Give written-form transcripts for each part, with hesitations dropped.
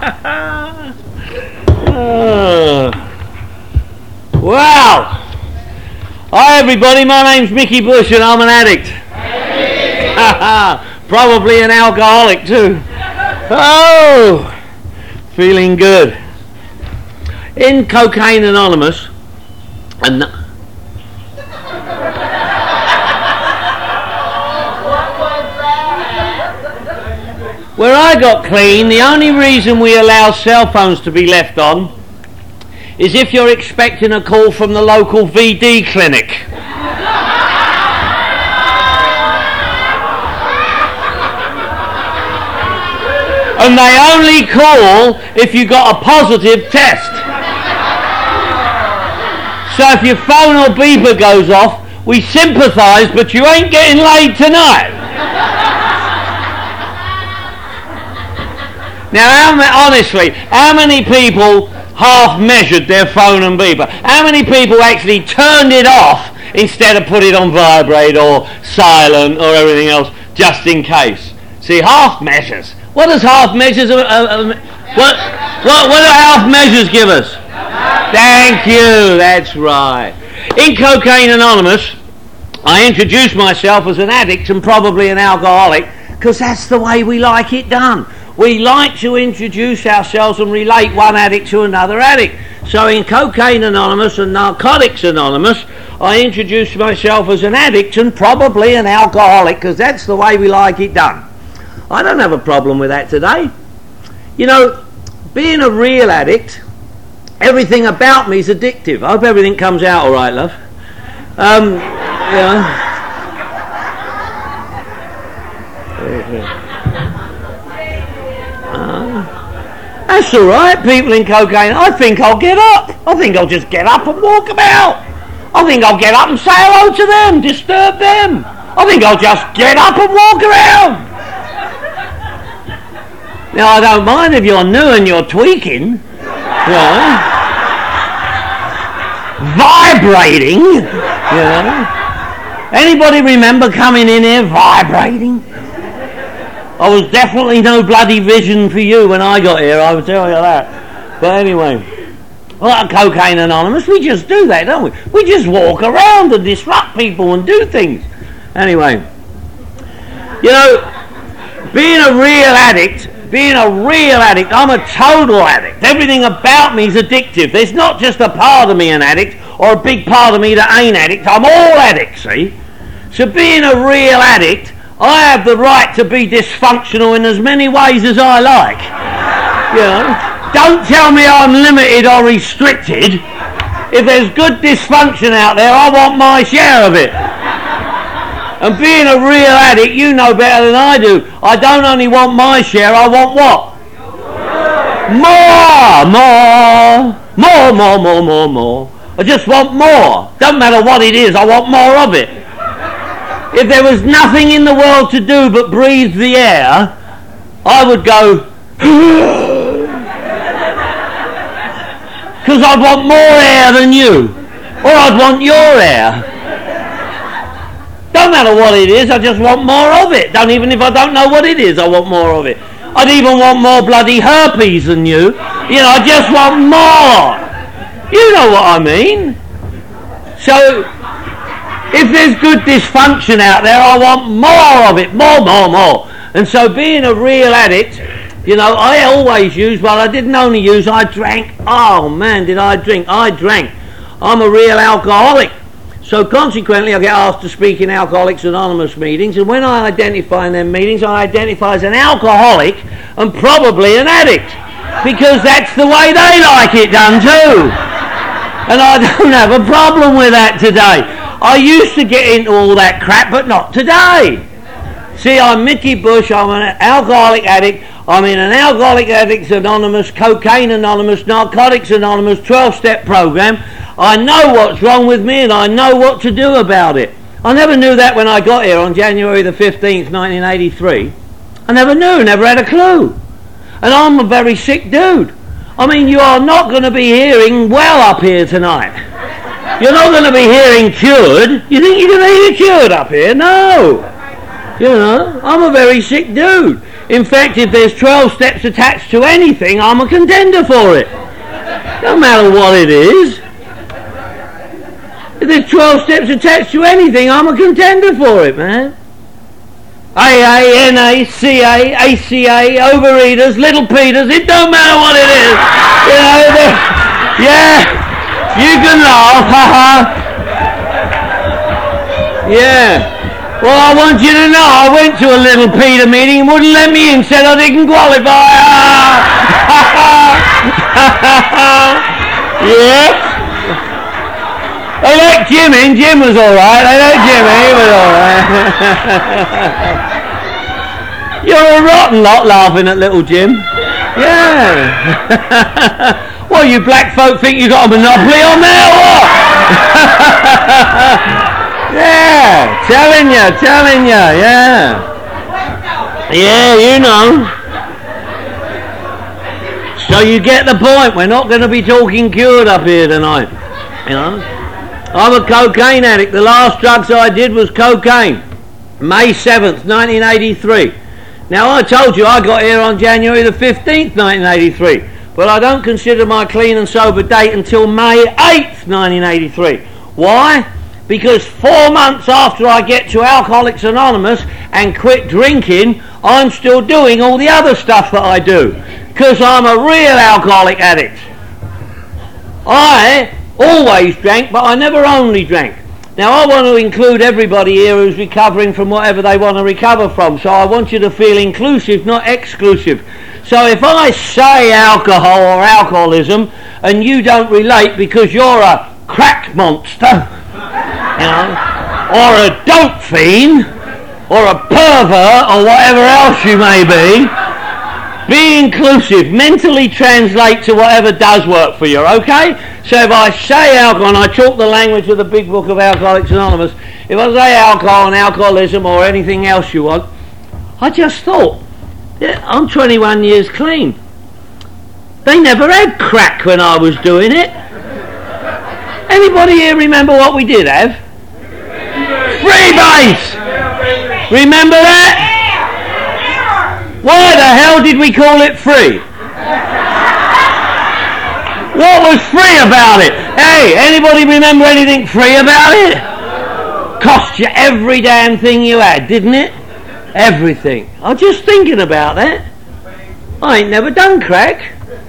Wow! Hi everybody, my name's Mickey Bush and I'm an addict. Probably an alcoholic too. Oh! Feeling good. In Cocaine Anonymous, and where I got clean, the only reason we allow cell phones to be left on is if you're expecting a call from the local VD clinic. And they only call if you got a positive test. So if your phone or beeper goes off, we sympathise, but you ain't getting laid tonight. Now, honestly, how many people half measured their phone and beeper? How many people actually turned it off instead of put it on vibrate or silent or everything else just in case? See, half measures. What does half measures? What do half measures give us? Thank you. That's right. In Cocaine Anonymous, I introduced myself as an addict and probably an alcoholic because that's the way we like it done. We like to introduce ourselves and relate one addict to another addict. So in Cocaine Anonymous and Narcotics Anonymous, I introduced myself as an addict and probably an alcoholic because that's the way we like it done. I don't have a problem with that today. You know, being a real addict, everything about me is addictive. I hope everything comes out all right, love. That's all right, people in cocaine. I think I'll get up. I think I'll just get up and walk about. I think I'll get up and say hello to them, disturb them. I think I'll just get up and walk around. Now, I don't mind if you're new and you're tweaking, you know, vibrating, you know. Anybody remember coming in here vibrating? I was definitely no bloody vision for you when I got here, I will tell you that. But anyway, like Cocaine Anonymous, we just do that, don't we? We just walk around and disrupt people and do things. Anyway, you know, being a real addict, I'm a total addict. Everything about me is addictive. There's not just a part of me an addict or a big part of me that ain't addict. I'm all addict, see? So being a real addict, I have the right to be dysfunctional in as many ways as I like. You know, don't tell me I'm limited or restricted. If there's good dysfunction out there, I want my share of it. And being a real addict, you know better than I do. I don't only want my share, I want what? More. I just want more. Don't matter what it is, I want more of it. If there was nothing in the world to do but breathe the air, I would go, because I'd want more air than you, or I'd want your air. Don't matter what it is, I just want more of it. Even if I don't know what it is, I want more of it. I'd even want more bloody herpes than you. You know, I just want more. You know what I mean. So, if there's good dysfunction out there, I want more of it. More. And so being a real addict, you know, I always use, well, I didn't only use, I drank. Oh man, did I drink? I drank. I'm a real alcoholic. So consequently, I get asked to speak in Alcoholics Anonymous meetings, and when I identify in them meetings, I identify as an alcoholic and probably an addict, because that's the way they like it done too. And I don't have a problem with that today. I used to get into all that crap, but not today. See, I'm Mickey Bush, I'm an alcoholic addict, I'm in an Alcoholic Addicts Anonymous, Cocaine Anonymous, Narcotics Anonymous 12-step program. I know what's wrong with me and I know what to do about it. I never knew that when I got here on January the 15th, 1983. I never had a clue. And I'm a very sick dude. I mean, you are not going to be hearing well up here tonight. You're not going to be hearing cured. You think you're going to hear cured up here? No. You know, I'm a very sick dude. In fact, if there's 12 steps attached to anything, I'm a contender for it. No matter what it is. If there's 12 steps attached to anything, I'm a contender for it, man. AA, NA, CA, ACA, overeaters, little Peters, it don't matter what it is. You know, yeah, you can laugh, haha. Yeah. Well, I want you to know, I went to a little Peter meeting and wouldn't let me in, said I didn't qualify. Yeah. They let Jim in. Jim was alright. They let Jim in. He was alright. You're a rotten lot laughing at little Jim. Yeah. Well, you black folk think you got a monopoly on there or what? Yeah. Telling you. Yeah. Yeah, you know. So you get the point. We're not going to be talking cured up here tonight. You know. I'm a cocaine addict. The last drugs I did was cocaine. May 7th, 1983. Now, I told you I got here on January the 15th, 1983. But I don't consider my clean and sober date until May 8th, 1983. Why? Because 4 months after I get to Alcoholics Anonymous and quit drinking, I'm still doing all the other stuff that I do. Because I'm a real alcoholic addict. I always drank, but I never only drank. Now, I want to include everybody here who's recovering from whatever they want to recover from, so I want you to feel inclusive, not exclusive. So if I say alcohol or alcoholism and you don't relate because you're a crack monster, you know, or a dope fiend, or a pervert, or whatever else you may be inclusive, mentally translate to whatever does work for you, okay? So if I say alcohol, and I talk the language of the big book of Alcoholics Anonymous, if I say alcohol and alcoholism or anything else you want, I just thought, yeah, I'm 21 years clean. They never had crack when I was doing it. Anybody here remember what we did have? Freebase! Remember that? Why the hell did we call it free? What was free about it? Hey, anybody remember anything free about it? Cost you every damn thing you had, didn't it? Everything. I was just thinking about that. I ain't never done crack.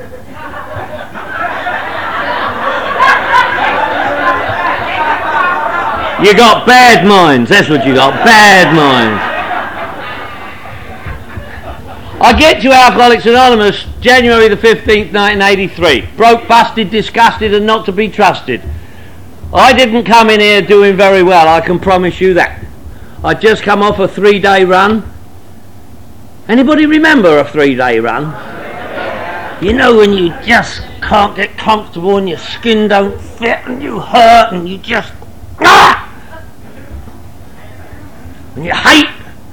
You got bad minds, that's what you got, bad minds. I get to Alcoholics Anonymous January the 15th, 1983. Broke, busted, disgusted and not to be trusted. I didn't come in here doing very well, I can promise you that. I'd just come off a 3-day run. Anybody remember a 3-day run? You know when you just can't get comfortable and your skin don't fit and you hurt and you just... And you hate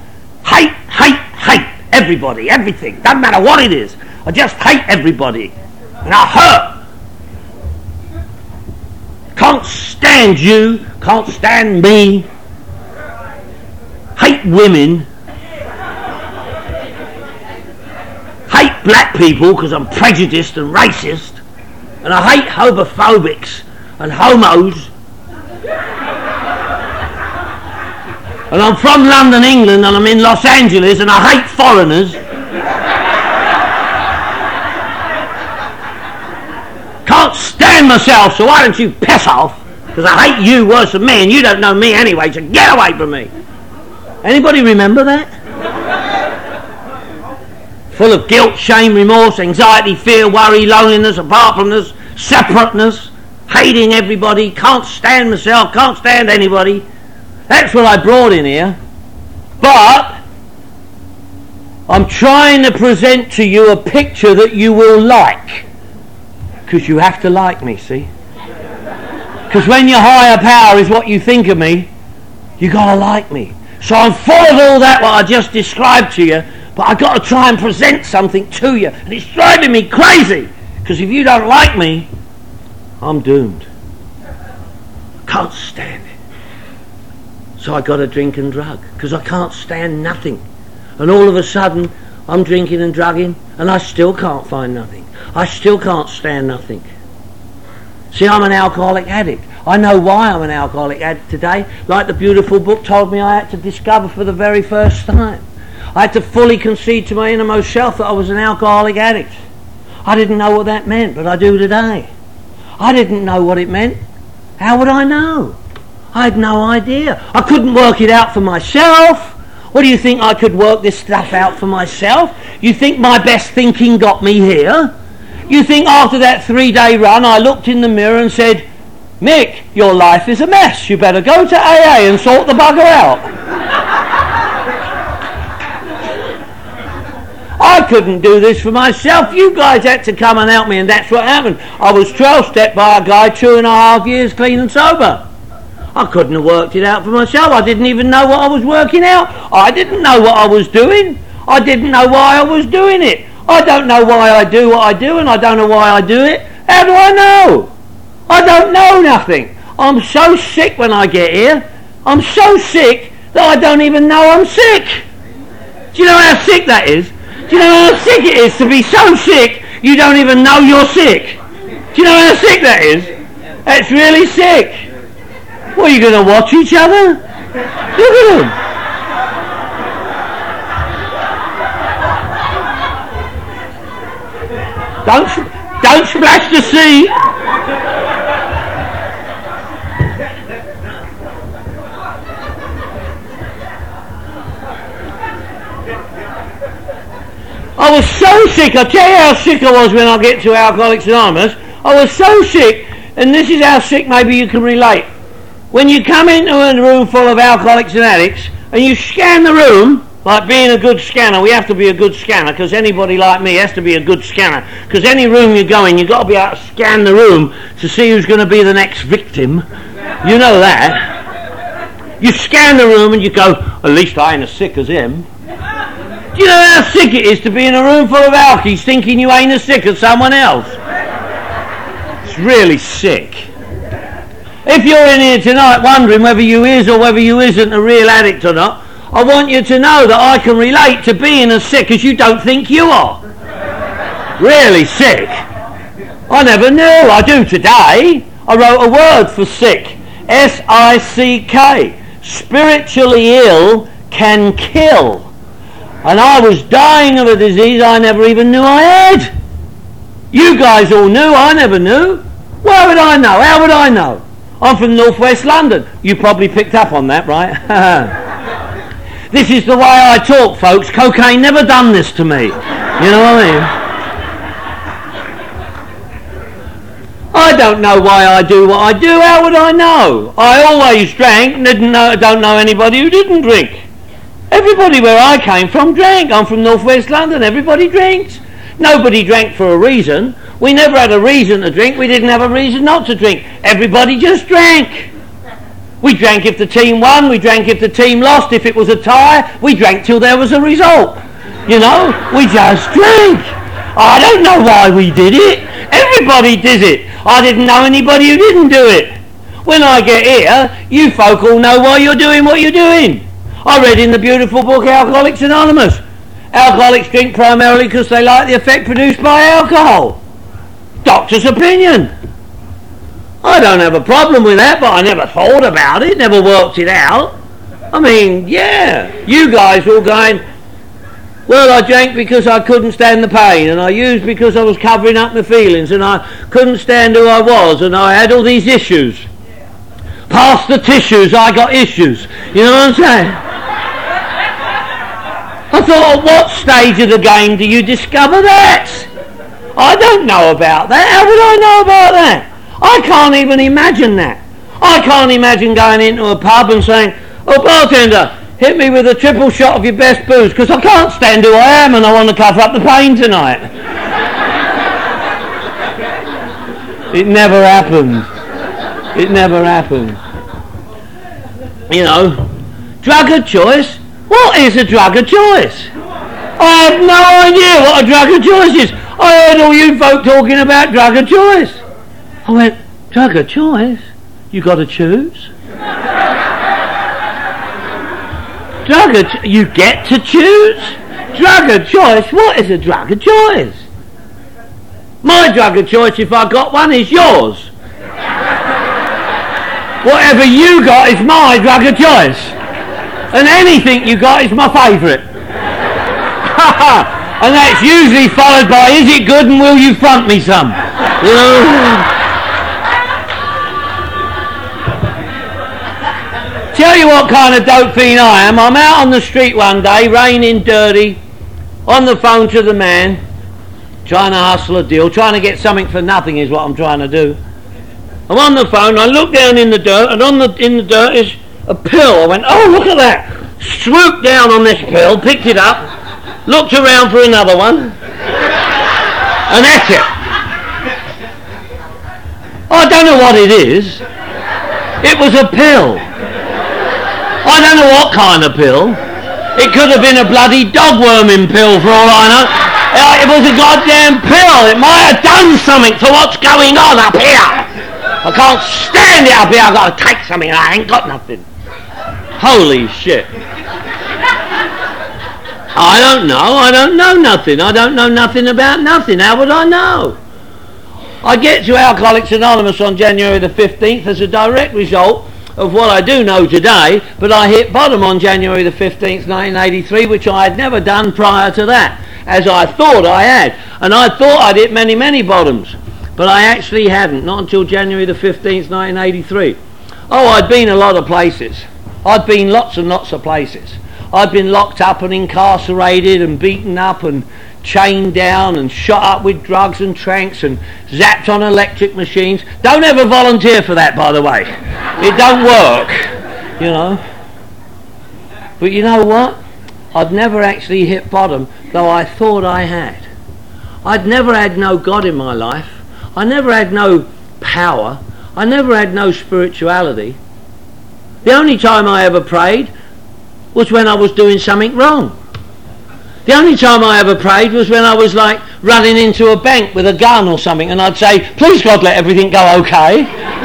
everybody, everything, doesn't matter what it is. I just hate everybody. And I hurt. Can't stand you, can't stand me. Hate women. Hate black people because I'm prejudiced and racist. And I hate homophobics and homos. And I'm from London, England, and I'm in Los Angeles, and I hate foreigners. Can't stand myself, so why don't you piss off? Because I hate you worse than me, and you don't know me anyway, so get away from me. Anybody remember that? Full of guilt, shame, remorse, anxiety, fear, worry, loneliness, apart from this, separateness, hating everybody, can't stand myself, can't stand anybody. That's what I brought in here. But I'm trying to present to you a picture that you will like. Because you have to like me, see? Because when your higher power is what you think of me, you got to like me. So I'm full of all that what I just described to you, but I've got to try and present something to you. And it's driving me crazy. Because if you don't like me, I'm doomed. Can't stand it. So I got to drink and drug, because I can't stand nothing. And all of a sudden, I'm drinking and drugging, and I still can't find nothing. I still can't stand nothing. See, I'm an alcoholic addict. I know why I'm an alcoholic addict today. Like the beautiful book told me, I had to discover for the very first time. I had to fully concede to my innermost self that I was an alcoholic addict. I didn't know what that meant, but I do today. I didn't know what it meant. How would I know? I had no idea. I couldn't work it out for myself. What do you think, I could work this stuff out for myself? You think my best thinking got me here? You think after that 3-day run I looked in the mirror and said, Mick, your life is a mess. You better go to AA and sort the bugger out. I couldn't do this for myself. You guys had to come and help me, and that's what happened. I was 12-stepped by a guy 2.5 years clean and sober. I couldn't have worked it out for myself. I didn't even know what I was working out. I didn't know what I was doing. I didn't know why I was doing it. I don't know why I do what I do, and I don't know why I do it. How do I know? I don't know nothing. I'm so sick when I get here. I'm so sick that I don't even know I'm sick. Do you know how sick that is? Do you know how sick it is to be so sick you don't even know you're sick? Do you know how sick that is? That's really sick. What, are you going to watch each other? Look at them. Don't splash the sea. I was so sick. I'll tell you how sick I was when I get to Alcoholics Anonymous. I was so sick, and this is how sick maybe you can relate. When you come into a room full of alcoholics and addicts, and you scan the room, like being a good scanner, we have to be a good scanner, because anybody like me has to be a good scanner, because any room you go in, you've got to be able to scan the room to see who's going to be the next victim. You know that. You scan the room and you go, at least I ain't as sick as him. Do you know how sick it is to be in a room full of alkies thinking you ain't as sick as someone else? It's really sick. If you're in here tonight wondering whether you is or whether you isn't a real addict or not, I want you to know that I can relate to being as sick as you don't think you are. Really sick. I never knew. I do today. I wrote a word for sick. S-I-C-K. Spiritually ill can kill. And I was dying of a disease I never even knew I had. You guys all knew. I never knew. Where would I know? How would I know? I'm from northwest London. You probably picked up on that, right? This is the way I talk, folks. Cocaine never done this to me. You know what I mean? I don't know why I do what I do. How would I know? I always drank. Don't know anybody who didn't drink. Everybody where I came from drank. I'm from northwest London. Everybody drinks. Nobody drank for a reason. We never had a reason to drink. We didn't have a reason not to drink. Everybody just drank. We drank if the team won. We drank if the team lost. If it was a tie, we drank till there was a result. You know, we just drank. I don't know why we did it. Everybody did it. I didn't know anybody who didn't do it. When I get here, you folk all know why you're doing what you're doing. I read in the beautiful book Alcoholics Anonymous. Alcoholics drink primarily because they like the effect produced by alcohol. Doctor's opinion. I don't have a problem with that, but I never thought about it, never worked it out. I mean, yeah, you guys all going, well, I drank because I couldn't stand the pain, and I used because I was covering up my feelings, and I couldn't stand who I was, and I had all these issues. Past the tissues, I got issues. You know what I'm saying? I thought, at what stage of the game do you discover that? I don't know about that. How would I know about that? I can't even imagine that. I can't imagine going into a pub and saying, oh, bartender, hit me with a triple shot of your best booze, because I can't stand who I am and I want to cover up the pain tonight. It never happened. It never happened. You know, drug of choice? What is a drug of choice? I have no idea what a drug of choice is. I heard all you folk talking about drug of choice. I went, drug of choice? You got to choose? You get to choose? Drug of choice? What is a drug of choice? My drug of choice, if I got one, is yours. Whatever you got is my drug of choice. And anything you got is my favourite. And that's usually followed by, is it good and will you front me some? You know? Tell you what kind of dope fiend I am. I'm out on the street one day, raining, dirty, on the phone to the man, trying to hustle a deal, trying to get something for nothing is what I'm trying to do. I'm on the phone, I look down in the dirt, and in the dirt is a pill. I went, oh, look at that. Swooped down on this pill, picked it up, looked around for another one, and that's it. I don't know what it is. It was a pill. I don't know what kind of pill. It could have been a bloody dog worming pill for all I know. It was a goddamn pill. It might have done something to what's going on up here. I can't stand it up here. I've got to take something and I ain't got nothing. Holy shit. I don't know. I don't know nothing. I don't know nothing about nothing. How would I know? I get to Alcoholics Anonymous on January the 15th as a direct result of what I do know today, but I hit bottom on January the 15th, 1983, which I had never done prior to that, as I thought I had. And I thought I'd hit many, many bottoms, but I actually hadn't, not until January the 15th, 1983. Oh, I'd been a lot of places. I'd been lots and lots of places. I'd been locked up and incarcerated and beaten up and chained down and shot up with drugs and tranks and zapped on electric machines. Don't ever volunteer for that, by the way. It don't work, you know. But you know what? I'd never actually hit bottom, though I thought I had. I'd never had no God in my life. I never had no power. I never had no spirituality. The only time I ever prayed was when I was doing something wrong. The only time I ever prayed was when I was like running into a bank with a gun or something, and I'd say, please God, let everything go okay.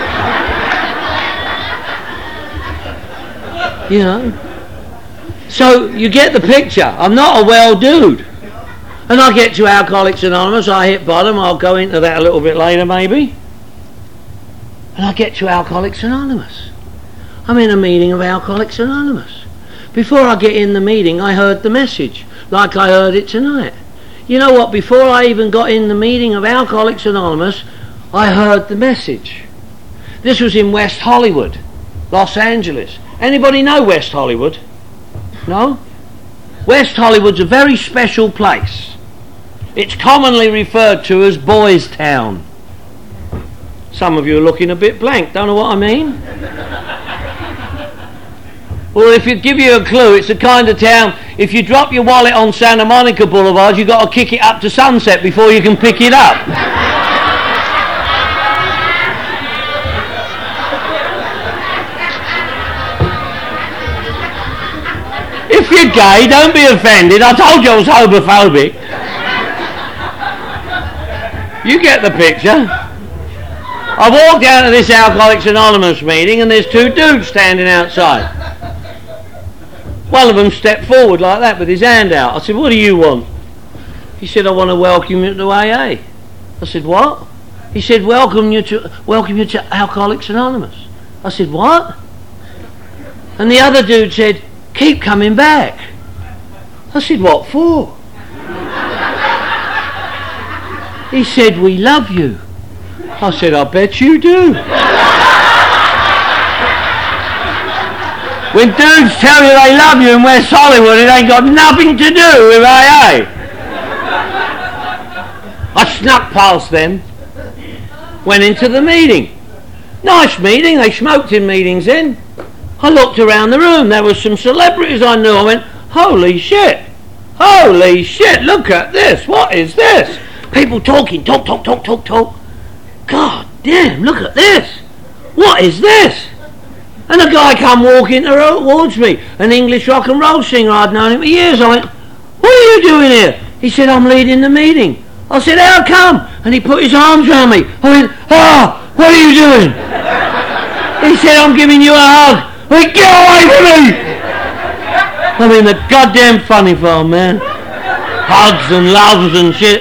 You know. So you get the picture. I'm not a well dude. And I get to Alcoholics Anonymous, I hit bottom, I'll go into that a little bit later maybe. And I get to Alcoholics Anonymous. I'm in a meeting of Alcoholics Anonymous. Before I get in the meeting, I heard the message, like I heard it tonight. You know what? Before I even got in the meeting of Alcoholics Anonymous, I heard the message. This was in West Hollywood, Los Angeles. Anybody know West Hollywood? No? West Hollywood's a very special place. It's commonly referred to as Boys Town. Some of you are looking a bit blank, don't know what I mean? Well, if you give you a clue, it's the kind of town, if you drop your wallet on Santa Monica Boulevard, you've got to kick it up to Sunset before you can pick it up. If you're gay, don't be offended. I told you I was homophobic. You get the picture. I walked out of this Alcoholics Anonymous meeting and there's two dudes standing outside. One of them stepped forward like that with his hand out. I said, what do you want? He said, I want to welcome you to AA. I said, what? He said, welcome you to Alcoholics Anonymous. I said, what? And the other dude said, keep coming back. I said, what for? He said, we love you. I said, I bet you do. When dudes tell you they love you in West Hollywood, it ain't got nothing to do with AA. I snuck past them, went into the meeting. Nice meeting, they smoked in meetings then. I looked around the room, there were some celebrities I knew. I went, holy shit, look at this, what is this? People talking, talk. God damn, look at this, what is this? And a guy come walking towards me, an English rock and roll singer, I'd known him for years. I went, what are you doing here? He said, I'm leading the meeting. I said, how come? And he put his arms around me. I went, what are you doing? He said, I'm giving you a hug. I went, get away from me! I mean, the goddamn funny farm, man. Hugs and loves and shit.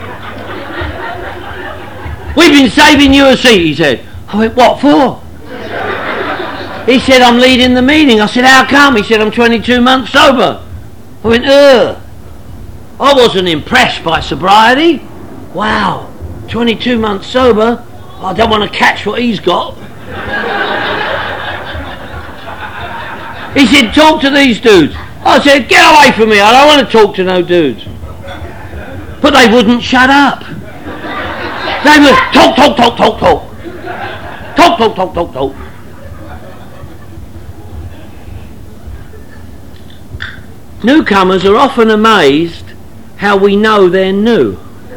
We've been saving you a seat, he said. I went, what for? He said, I'm leading the meeting. I said, how come? He said, I'm 22 months sober. I went, ugh. I wasn't impressed by sobriety. Wow, 22 months sober. I don't want to catch what he's got. He said, talk to these dudes. I said, get away from me. I don't want to talk to no dudes. But they wouldn't shut up. They would talk. Talk. Newcomers are often amazed how we know they're new.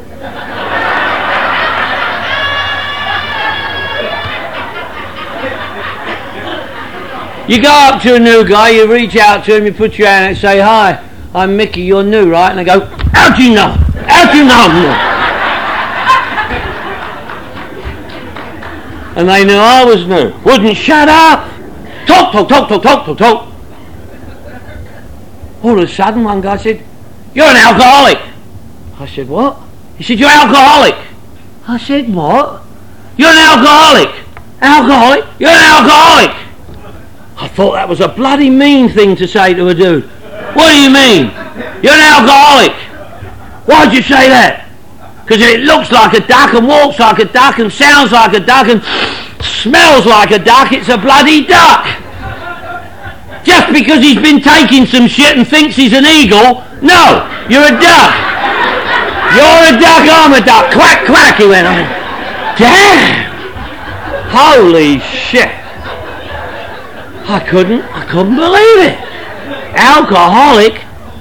You go up to a new guy, you reach out to him, you put your hand out and say, hi, I'm Mickey, you're new, right? And they go, how do you know? How do you know? And they knew I was new. Wouldn't shut up. Talk. All of a sudden, one guy said, you're an alcoholic. I said, what? He said, you're alcoholic. I said, what? You're an alcoholic. Alcoholic? You're an alcoholic. I thought that was a bloody mean thing to say to a dude. What do you mean? You're an alcoholic. Why'd you say that? Because it looks like a duck and walks like a duck and sounds like a duck and smells like a duck, it's a bloody duck. Just because he's been taking some shit and thinks he's an eagle, no, you're a duck. You're a duck, I'm a duck. Quack, quack, he went on. Damn. Holy shit. I couldn't believe it. Alcoholic.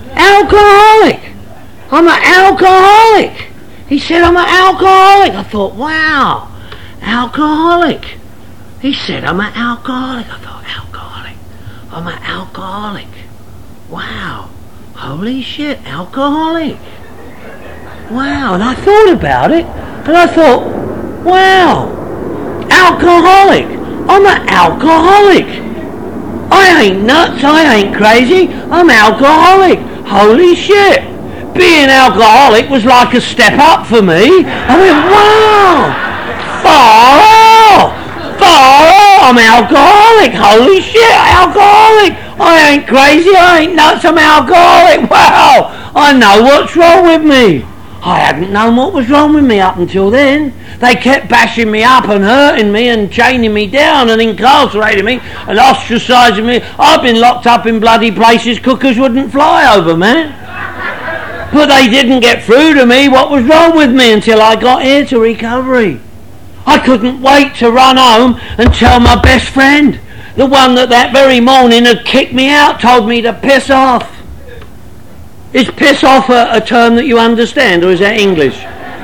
I'm an alcoholic. He said I'm an alcoholic. I thought, wow, alcoholic. He said I'm an alcoholic. I thought, alcoholic. I'm an alcoholic. Wow. Holy shit, alcoholic. Wow. And I thought about it, and I thought, wow, alcoholic. I'm an alcoholic. I ain't nuts, I ain't crazy, I'm alcoholic. Holy shit. Being alcoholic was like a step up for me. I went, wow, far out, I'm alcoholic. Holy shit, alcoholic. I ain't crazy, I ain't nuts, I'm alcoholic. Wow, I know what's wrong with me. I hadn't known what was wrong with me up until then. They kept bashing me up and hurting me and chaining me down and incarcerating me and ostracising me. I've been locked up in bloody places cookers wouldn't fly over, man. But they didn't get through to me what was wrong with me until I got here to recovery. I couldn't wait to run home and tell my best friend, the one that very morning had kicked me out, told me to piss off. Is piss off a term that you understand, or is that English?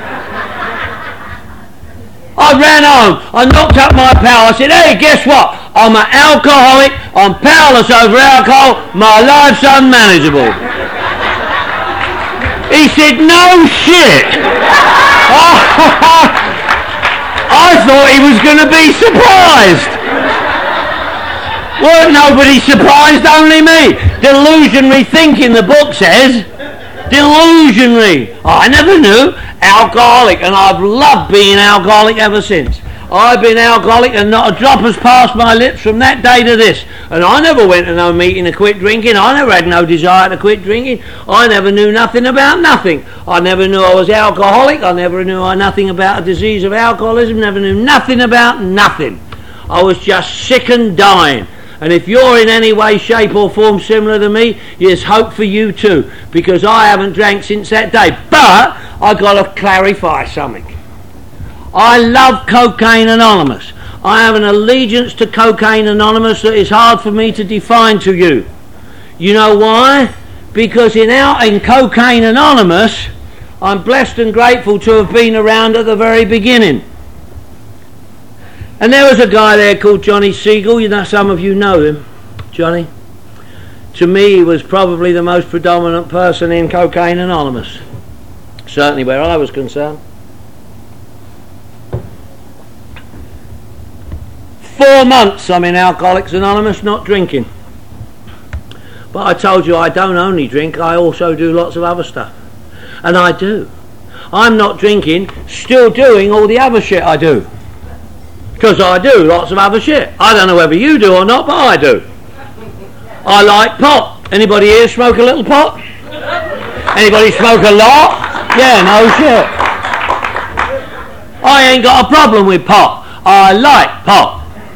I ran home, I knocked up my pal, I said, hey, guess what? I'm an alcoholic, I'm powerless over alcohol, my life's unmanageable. He said, no shit. I thought he was going to be surprised. Weren't nobody surprised, only me. Delusionary thinking, the book says. Delusionary. I never knew. Alcoholic, and I've loved being alcoholic ever since. I've been alcoholic and not a drop has passed my lips from that day to this. And I never went to no meeting to quit drinking. I never had no desire to quit drinking. I never knew nothing about nothing. I never knew I was alcoholic. I never knew nothing about a disease of alcoholism. Never knew nothing about nothing. I was just sick and dying. And if you're in any way, shape or form similar to me, there's hope for you too. Because I haven't drank since that day. But I've got to clarify something. I love Cocaine Anonymous. I have an allegiance to Cocaine Anonymous that is hard for me to define to you. You know why? Because in Cocaine Anonymous, I'm blessed and grateful to have been around at the very beginning. And there was a guy there called Johnny Siegel. You know, some of you know him, Johnny. To me, he was probably the most predominant person in Cocaine Anonymous. Certainly where I was concerned. 4 months I'm in Alcoholics Anonymous not drinking. But I told you I don't only drink, I also do lots of other stuff. And I do. I'm not drinking, still doing all the other shit I do. Because I do lots of other shit. I don't know whether you do or not, but I do. I like pot. Anybody here smoke a little pot? Anybody smoke a lot? Yeah, no shit. I ain't got a problem with pot. I like pot.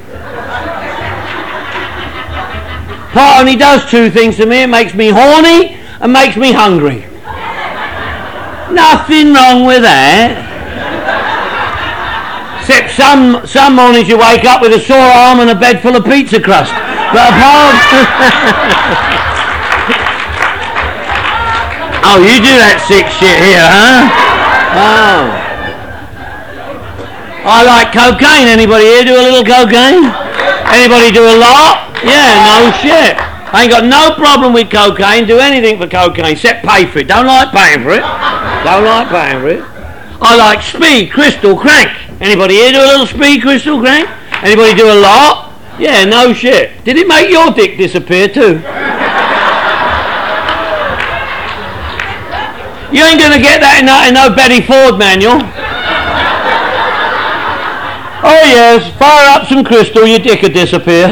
Pot only does two things to me. It makes me horny and makes me hungry. Nothing wrong with that. Except some mornings you wake up with a sore arm and a bed full of pizza crust. But apart oh, you do that sick shit here, huh? Oh. I like cocaine. Anybody here do a little cocaine? Anybody do a lot? Yeah, no shit. I ain't got no problem with cocaine. Do anything for cocaine, except pay for it. Don't like paying for it. Don't like paying for it. I like speed, crystal, crank. Anybody here do a little speed, crystal, crank? Anybody do a lot? Yeah, no shit. Did it make your dick disappear too? You ain't gonna get that in no Betty Ford manual. Oh yes, fire up some crystal, your dick will disappear.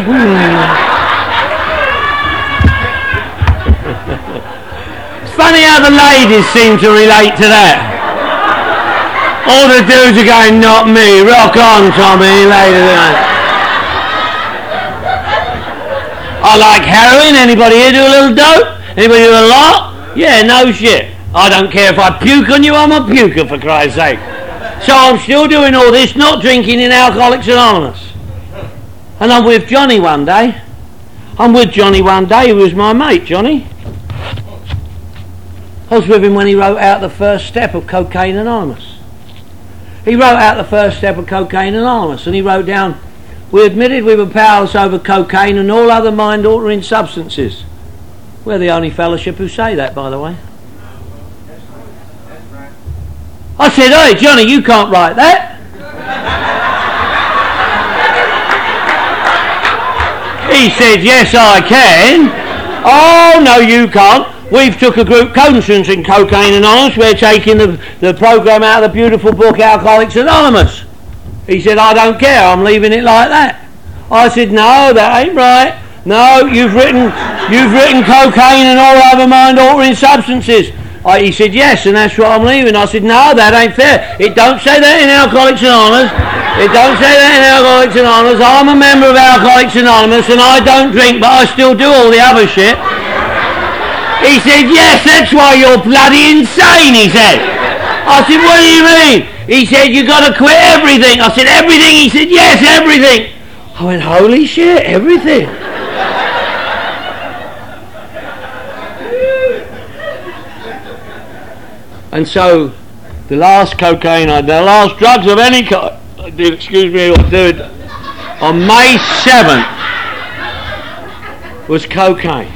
It's funny how the ladies seem to relate to that. All the dudes are going, not me, rock on Tommy, later. I like heroin. Anybody here do a little dope? Anybody do a lot? Yeah, no shit. I don't care if I puke on you, I'm a puker for Christ's sake. So I'm still doing all this, not drinking in Alcoholics Anonymous. And I'm with Johnny one day. I'm with Johnny one day, who was my mate, Johnny. I was with him when he wrote out the first step of Cocaine Anonymous. He wrote out the first step of Cocaine Anonymous, and he wrote down, we admitted we were powerless over cocaine and all other mind-altering substances. We're the only fellowship who say that, by the way. I said, hey, Johnny, you can't write that. He said, yes, I can. Oh, no, you can't. We've took a group conscience in Cocaine Anonymous. We're taking the program out of the beautiful book Alcoholics Anonymous. He said, I don't care, I'm leaving it like that. I said, no, that ain't right. No, you've written cocaine and all other mind-altering substances. He said, yes, and that's what I'm leaving. I said, no, that ain't fair. It don't say that in Alcoholics Anonymous. It don't say that in Alcoholics Anonymous. I'm a member of Alcoholics Anonymous and I don't drink, but I still do all the other shit. He said, yes, that's why you're bloody insane, he said. I said, what do you mean? He said, you got to quit everything. I said, everything? He said, yes, everything. I went, holy shit, everything. And so, the last drugs of any kind I did, on May 7th was cocaine.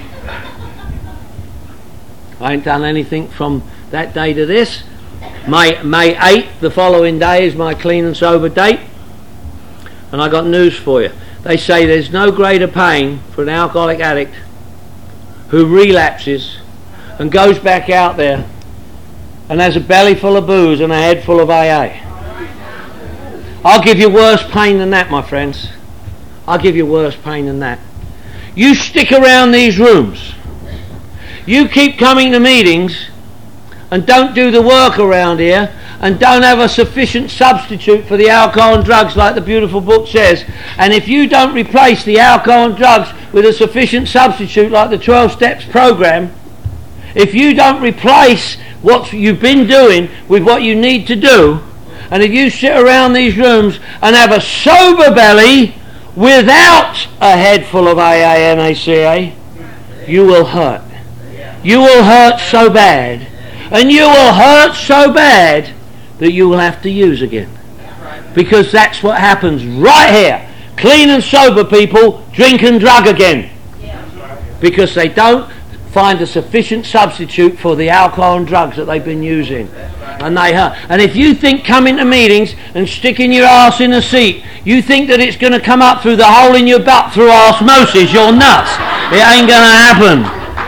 I ain't done anything from that day to this. May 8th, the following day, is my clean and sober date. And I got news for you. They say there's no greater pain for an alcoholic addict who relapses and goes back out there and has a belly full of booze and a head full of AA. I'll give you worse pain than that, my friends. I'll give you worse pain than that. You stick around these rooms. You keep coming to meetings and don't do the work around here and don't have a sufficient substitute for the alcohol and drugs like the beautiful book says. And if you don't replace the alcohol and drugs with a sufficient substitute like the 12 Steps program, if you don't replace what you've been doing with what you need to do, and if you sit around these rooms and have a sober belly without a head full of AA, NACA, you will hurt. You will hurt so bad, and you will hurt so bad that you will have to use again. Because that's what happens right here. Clean and sober people drink and drug again. Because they don't find a sufficient substitute for the alcohol and drugs that they've been using. And they hurt. And if you think coming to meetings and sticking your ass in a seat, you think that it's going to come up through the hole in your butt through osmosis, you're nuts. It ain't going to happen.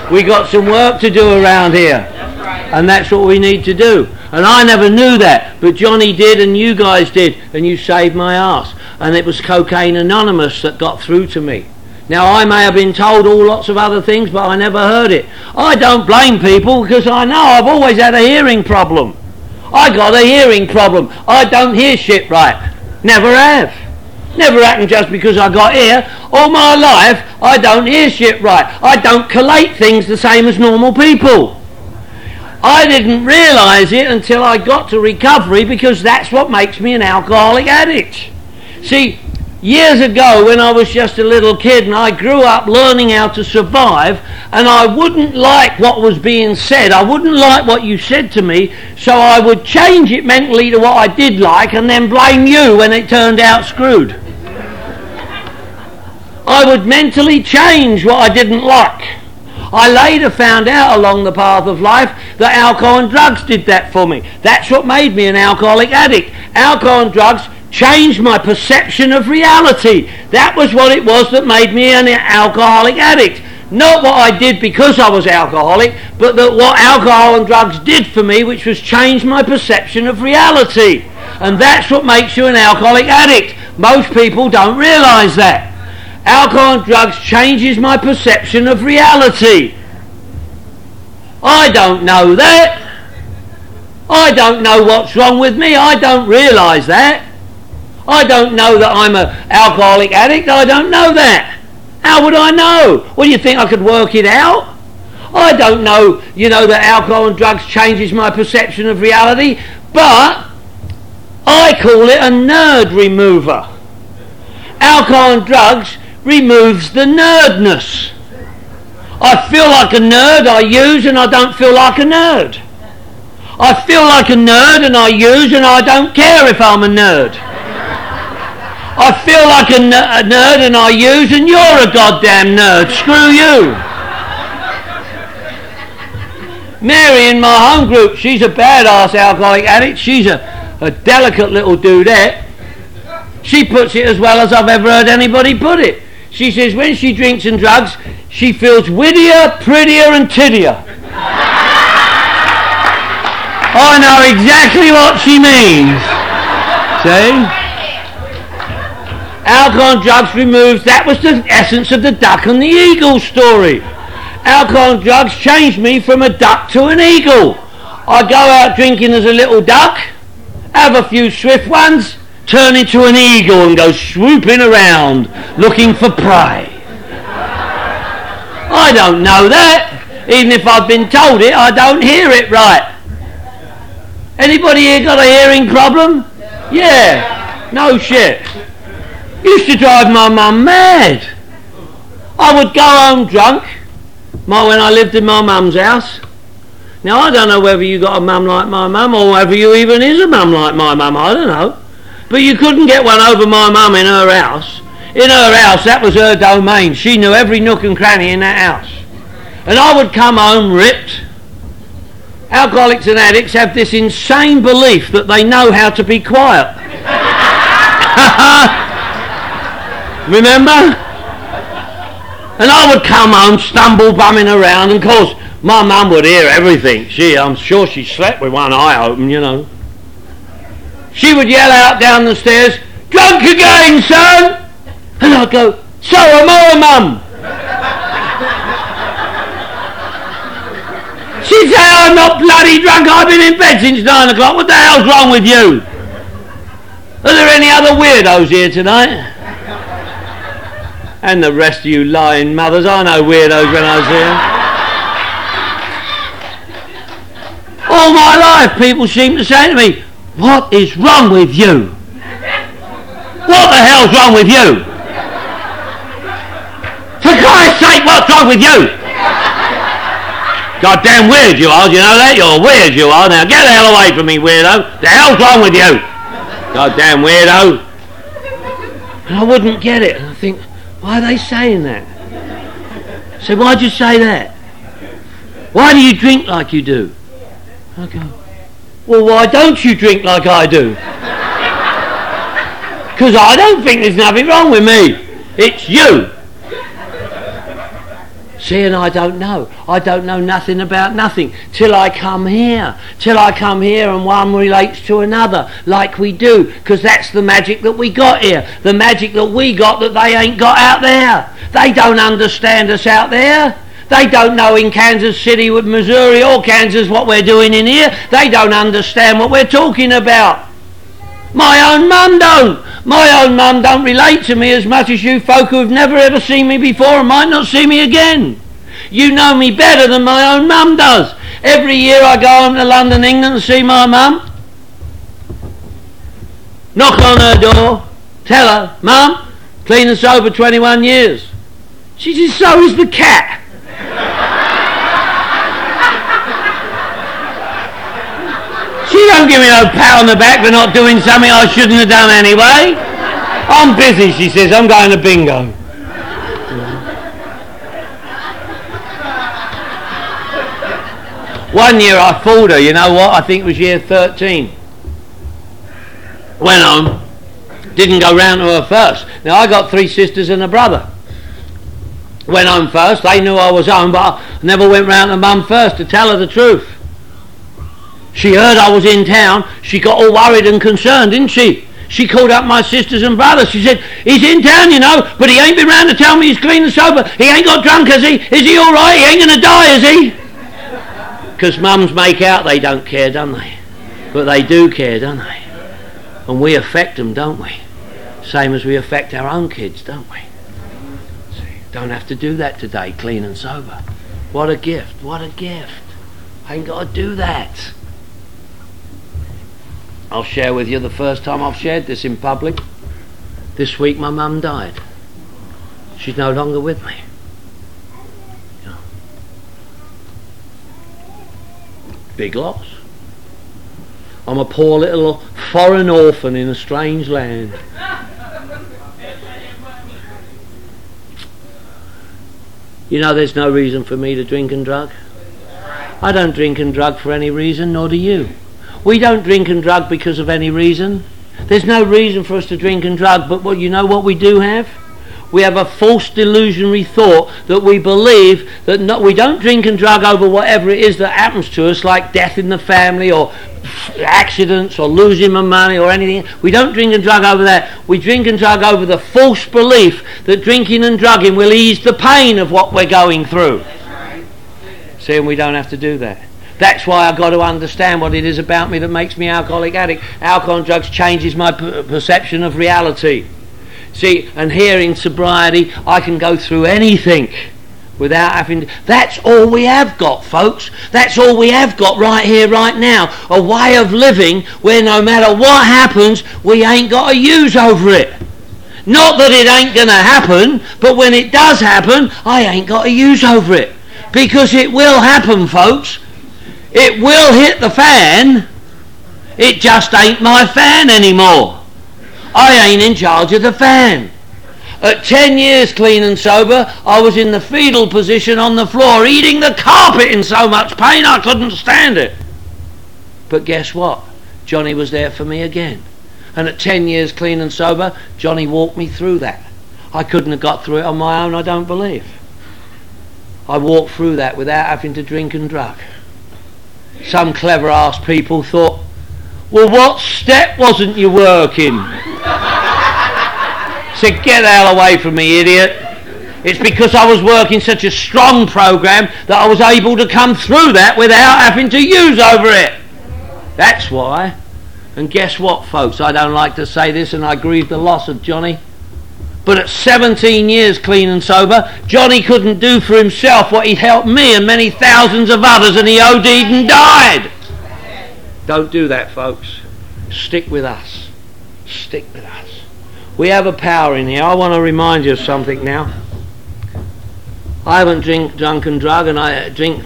We got some work to do around here. And that's what we need to do. And I never knew that, but Johnny did and you guys did, and you saved my arse. And it was Cocaine Anonymous that got through to me. Now I may have been told all lots of other things, but I never heard it. I don't blame people because I know I've always had a hearing problem. I got a hearing problem. I don't hear shit right. Never have. Never happened just because I got here. All my life I don't hear shit right. I don't collate things the same as normal people. I didn't realise it until I got to recovery, because that's what makes me an alcoholic addict. See, years ago when I was just a little kid and I grew up learning how to survive, and I wouldn't like what was being said, I wouldn't like what you said to me, so I would change it mentally to what I did like and then blame you when it turned out screwed. I would mentally change what I didn't like. I later found out along the path of life that alcohol and drugs did that for me. That's what made me an alcoholic addict. Alcohol and drugs changed my perception of reality. That was what it was that made me an alcoholic addict. Not what I did because I was alcoholic, but that what alcohol and drugs did for me, which was change my perception of reality. And that's what makes you an alcoholic addict. Most people don't realise that. Alcohol and drugs changes my perception of reality. I don't know that. I don't know what's wrong with me. I don't realise that. I don't know that I'm an alcoholic addict. I don't know that. How would I know? What do you think, I could work it out? I don't know, that alcohol and drugs changes my perception of reality, but I call it a nerd remover. Alcohol and drugs removes the nerdness. I feel like a nerd, I use, and I don't feel like a nerd. I feel like a nerd and I use, and I don't care if I'm a nerd. I feel like a nerd and I use, and you're a goddamn nerd. Screw you. Mary in my home group, she's a badass alcoholic addict. She's a delicate little dudette. She puts it as well as I've ever heard anybody put it. She says when she drinks and drugs, she feels wittier, prettier and tittier. I know exactly what she means. See? Alcohol and drugs removes, that was the essence of the duck and the eagle story. Alcohol and drugs changed me from a duck to an eagle. I go out drinking as a little duck, have a few swift ones, turn into an eagle and go swooping around looking for prey. I don't know that. Even if I've been told it, I don't hear it right. Anybody here got a hearing problem? Yeah. No shit. Used to drive my mum mad. I would go home drunk when I lived in my mum's house. Now I don't know whether you got a mum like my mum or whether you even is a mum like my mum, I don't know. But you couldn't get one over my mum in her house. In her house, that was her domain. She knew every nook and cranny in that house. And I would come home ripped. Alcoholics and addicts have this insane belief that they know how to be quiet. Remember? And I would come home, stumble bumming around, and of course my mum would hear everything. I'm sure she slept with one eye open, She would yell out down the stairs, "Drunk again, son!" And I'd go, "So am I, Mum." She'd say, "I'm not bloody drunk, I've been in bed since 9 o'clock, what the hell's wrong with you? Are there any other weirdos here tonight?" And the rest of you lying mothers, I know weirdos when I see them. All my life people seem to say to me, "What is wrong with you? What the hell's wrong with you? For Christ's sake, what's wrong with you? Goddamn weird you are, do you know that? You're weird you are. Now get the hell away from me, weirdo. The hell's wrong with you? Goddamn weirdo." And I wouldn't get it. And I think, why are they saying that? So why'd you say that? Why do you drink like you do? I go, well, why don't you drink like I do? Because I don't think there's nothing wrong with me. It's you. See, and I don't know. I don't know nothing about nothing till I come here. Till I come here and one relates to another like we do, because that's the magic that we got here. The magic that we got that they ain't got out there. They don't understand us out there. They don't know in Kansas City with Missouri or Kansas what we're doing in here. They don't understand what we're talking about. My own mum don't. My own mum don't relate to me as much as you folk who have never ever seen me before and might not see me again. You know me better than my own mum does. Every year I go home to London, England, and see my mum. Knock on her door. Tell her, Mum, clean and sober 21 years. She says, so is the cat. She don't give me no pat on the back for not doing something I shouldn't have done anyway. I'm busy, she says. I'm going to bingo. One year I fooled her, you know what? I think it was year 13. Went home. Didn't go round to her first. Now I got 3 sisters and a brother. Went home first. They knew I was home, but I never went round to Mum first to tell her the truth. She heard I was in town. She got all worried and concerned, didn't she? She called up my sisters and brothers. She said, he's in town, you know, but he ain't been round to tell me he's clean and sober. He ain't got drunk, has he? Is he all right? He ain't going to die, is he? Because mums make out they don't care, don't they? But they do care, don't they? And we affect them, don't we? Same as we affect our own kids, don't we? See, don't have to do that today, clean and sober. What a gift, what a gift. I ain't got to do that. I'll share with you the first time I've shared this in public. This week my mum died. She's no longer with me. You know. Big loss. I'm a poor little foreign orphan in a strange land. You know, there's no reason for me to drink and drug. I don't drink and drug for any reason, nor do you. We don't drink and drug because of any reason. There's no reason for us to drink and drug, but you know what we do have? We have a false delusionary thought that we believe that we don't drink and drug over whatever it is that happens to us, like death in the family or accidents or losing my money or anything. We don't drink and drug over that. We drink and drug over the false belief that drinking and drugging will ease the pain of what we're going through. See, and we don't have to do that. That's why I've got to understand what it is about me that makes me alcoholic addict. Alcohol and drugs changes my perception of reality. See, and here in sobriety, I can go through anything without having to... That's all we have got, folks. That's all we have got right here, right now. A way of living where no matter what happens, we ain't got to use over it. Not that it ain't going to happen, but when it does happen, I ain't got to use over it. Because it will happen, folks. It will hit the fan. It just ain't my fan anymore. I ain't in charge of the fan. At 10 years clean and sober, I was in the fetal position on the floor, eating the carpet in so much pain I couldn't stand it. But guess what? Johnny was there for me again. And at 10 years clean and sober, Johnny walked me through that. I couldn't have got through it on my own, I don't believe. I walked through that without having to drink and drug. Some clever ass people thought, well, what step wasn't you working? Said, get the hell away from me, idiot. It's because I was working such a strong program that I was able to come through that without having to use over it. That's why. And guess what, folks? I don't like to say this and I grieve the loss of Johnny. But at 17 years clean and sober, Johnny couldn't do for himself what he'd helped me and many thousands of others, and he OD'd and died. Don't do that, folks. Stick with us. Stick with us. We have a power in here. I want to remind you of something now. I haven't drunk and drugged, and I drink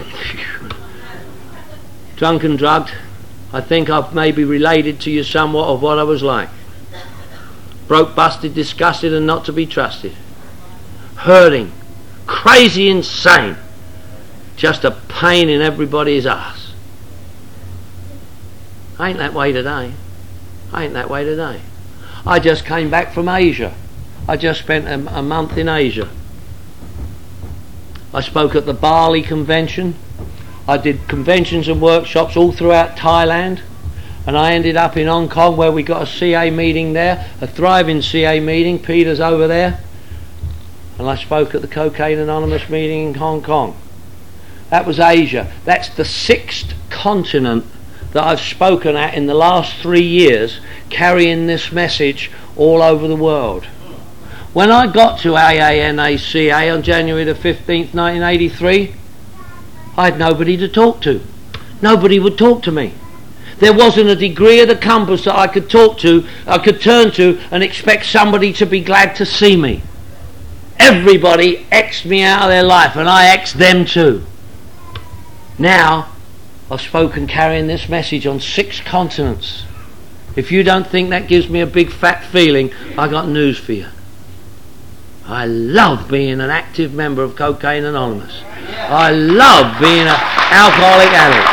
drunk and drugged. I think I've maybe related to you somewhat of what I was like. Broke, busted, disgusted, and not to be trusted. Hurting, crazy, insane. Just a pain in everybody's ass. I ain't that way today. I ain't that way today. I just came back from Asia. I just spent a month in Asia. I spoke at the Bali Convention. I did conventions and workshops all throughout Thailand. And I ended up in Hong Kong where we got a CA meeting there, a thriving CA meeting. Peter's over there. And I spoke at the Cocaine Anonymous meeting in Hong Kong. That was Asia. That's the 6th continent that I've spoken at in the last 3 years, carrying this message all over the world. When I got to AANACA on January the 15th, 1983, I had nobody to talk to. Nobody would talk to me. There wasn't a degree of the compass that I could talk to, I could turn to and expect somebody to be glad to see me. Everybody X'd me out of their life, and I X'd them too. Now, I've spoken carrying this message on 6 continents. If you don't think that gives me a big fat feeling, I got news for you. I love being an active member of Cocaine Anonymous. I love being an alcoholic addict.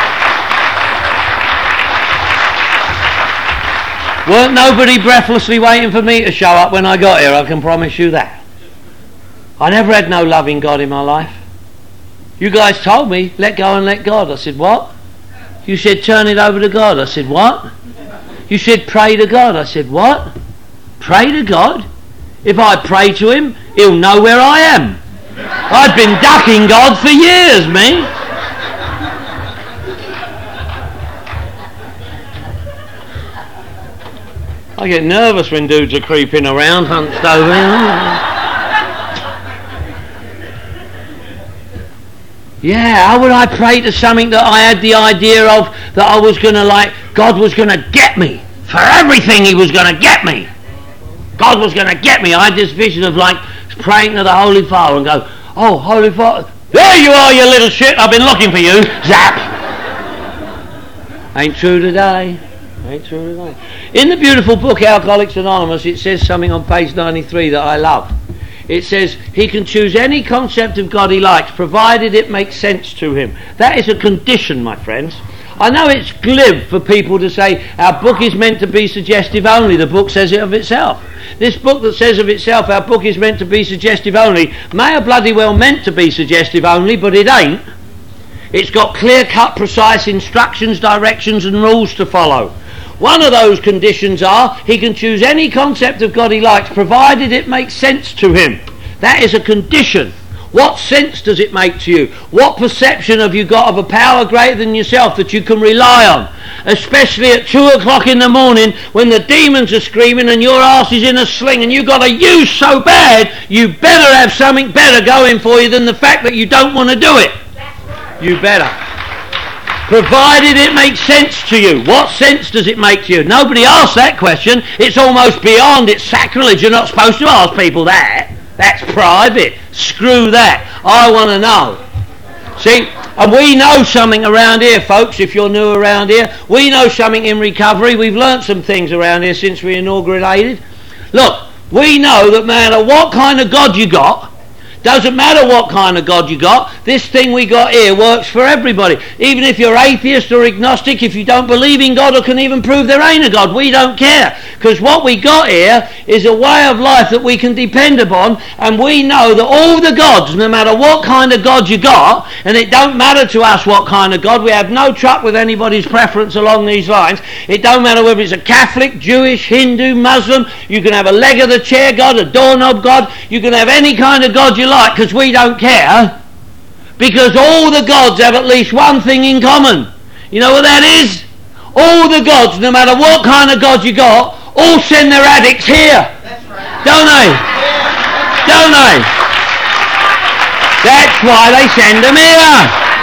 Weren't nobody breathlessly waiting for me to show up when I got here, I can promise you that. I never had no loving God in my life. You guys told me, let go and let God. I said, what? You said, turn it over to God. I said, what? You said, pray to God. I said, what? Pray to God? If I pray to him, he'll know where I am. I've been ducking God for years, me. I get nervous when dudes are creeping around, hunched over. Yeah, how would I pray to something that I had the idea of, that I was going to God was going to get me. For everything he was going to get me. God was going to get me. I had this vision of praying to the Holy Father and go, oh, Holy Father, there you are, you little shit, I've been looking for you. Zap. Ain't true today. Ain't true today. In the beautiful book Alcoholics Anonymous, it says something on page 93 that I love. It says, he can choose any concept of God he likes, provided it makes sense to him. That is a condition, my friends. I know it's glib for people to say, our book is meant to be suggestive only. The book says it of itself. This book that says of itself, our book is meant to be suggestive only, may have bloody well meant to be suggestive only, but it ain't. It's got clear-cut, precise instructions, directions and rules to follow. One of those conditions are, he can choose any concept of God he likes, provided it makes sense to him. That is a condition. What sense does it make to you? What perception have you got of a power greater than yourself that you can rely on? Especially at 2 o'clock in the morning when the demons are screaming and your ass is in a sling and you've got to use so bad, you better have something better going for you than the fact that you don't want to do it. You better. Provided it makes sense to you. What sense does it make to you? Nobody asks that question. It's almost beyond. It's sacrilege. You're not supposed to ask people that. That's private. Screw that. I want to know. See, and we know something around here, folks, if you're new around here. We know something in recovery. We've learnt some things around here since we inaugurated. Look, we know that no matter what kind of God you got, doesn't matter what kind of God you got, this thing we got here works for everybody. Even if you're atheist or agnostic, if you don't believe in God or can even prove there ain't a God, we don't care. Because what we got here is a way of life that we can depend upon, and we know that all the gods, no matter what kind of God you got, and it don't matter to us what kind of God, we have no truck with anybody's preference along these lines. It don't matter whether it's a Catholic, Jewish, Hindu, Muslim, you can have a leg of the chair God, a doorknob God, you can have any kind of God you like, because we don't care, because all the gods have at least one thing in common. You know what that is? All the gods, no matter what kind of God you got, all send their addicts here. Don't they? Don't they? That's why they send them here.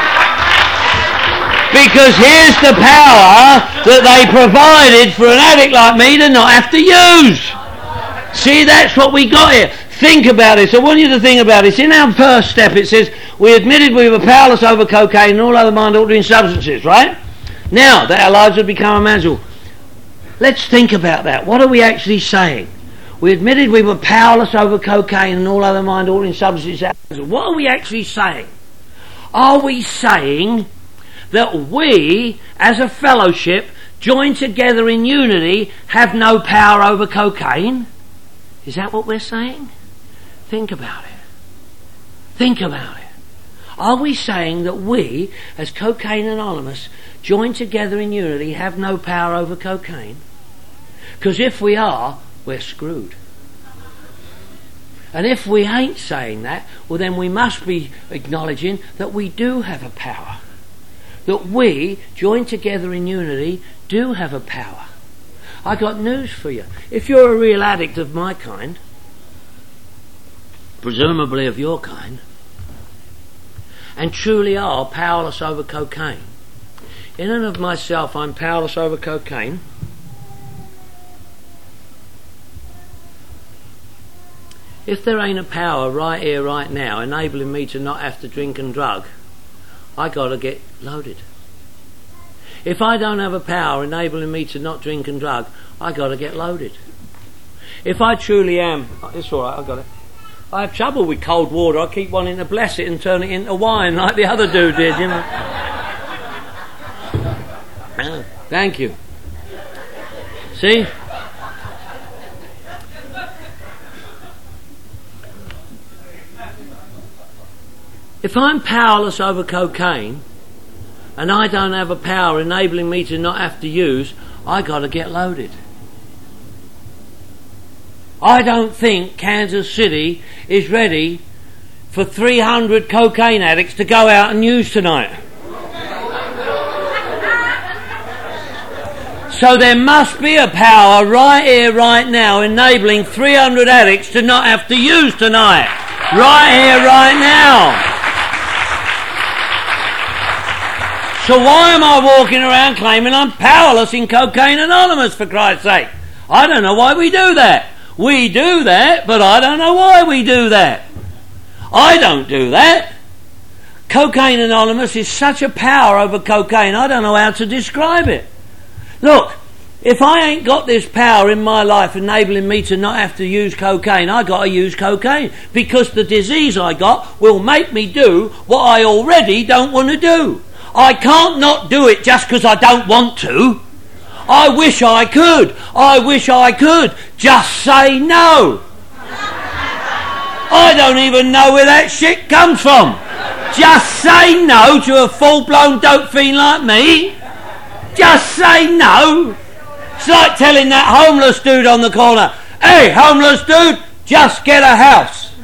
Because here's the power that they provided for an addict like me to not have to use. See, that's what we got here. Think about it. So I want you to think about it. In our first step it says, we admitted we were powerless over cocaine and all other mind-altering substances, right? Now that our lives have become manageable. Let's think about that. What are we actually saying? We admitted we were powerless over cocaine and all other mind-altering substances. What are we actually saying? Are we saying that we, as a fellowship, joined together in unity, have no power over cocaine? Is that what we're saying? Think about it. Think about it. Are we saying that we, as Cocaine Anonymous, joined together in unity, have no power over cocaine? Because if we are, we're screwed. And if we ain't saying that, well then we must be acknowledging that we do have a power. That we, joined together in unity, do have a power. I got news for you. If you're a real addict of my kind, presumably of your kind, and truly are powerless over cocaine, in and of myself I'm powerless over cocaine, if there ain't a power right here, right now, enabling me to not have to drink and drug, I gotta get loaded. If I don't have a power enabling me to not drink and drug, I gotta get loaded. If I truly am, it's alright, I got it. I have trouble with cold water. I keep wanting to bless it and turn it into wine like the other dude did, you know. Thank you. See? If I'm powerless over cocaine and I don't have a power enabling me to not have to use, I got to get loaded. I don't think Kansas City is ready for 300 cocaine addicts to go out and use tonight. So there must be a power right here, right now, enabling 300 addicts to not have to use tonight. Right here, right now. So why am I walking around claiming I'm powerless in Cocaine Anonymous, for Christ's sake? I don't know why we do that. We do that, but I don't know why we do that. I don't do that. Cocaine Anonymous is such a power over cocaine, I don't know how to describe it. Look, if I ain't got this power in my life enabling me to not have to use cocaine, I got to use cocaine, because the disease I got will make me do what I already don't want to do. I can't not do it just because I don't want to. I wish I could. I wish I could. Just say no. I don't even know where that shit comes from. Just say no to a full-blown dope fiend like me. Just say no. It's like telling that homeless dude on the corner, "Hey, homeless dude, just get a house."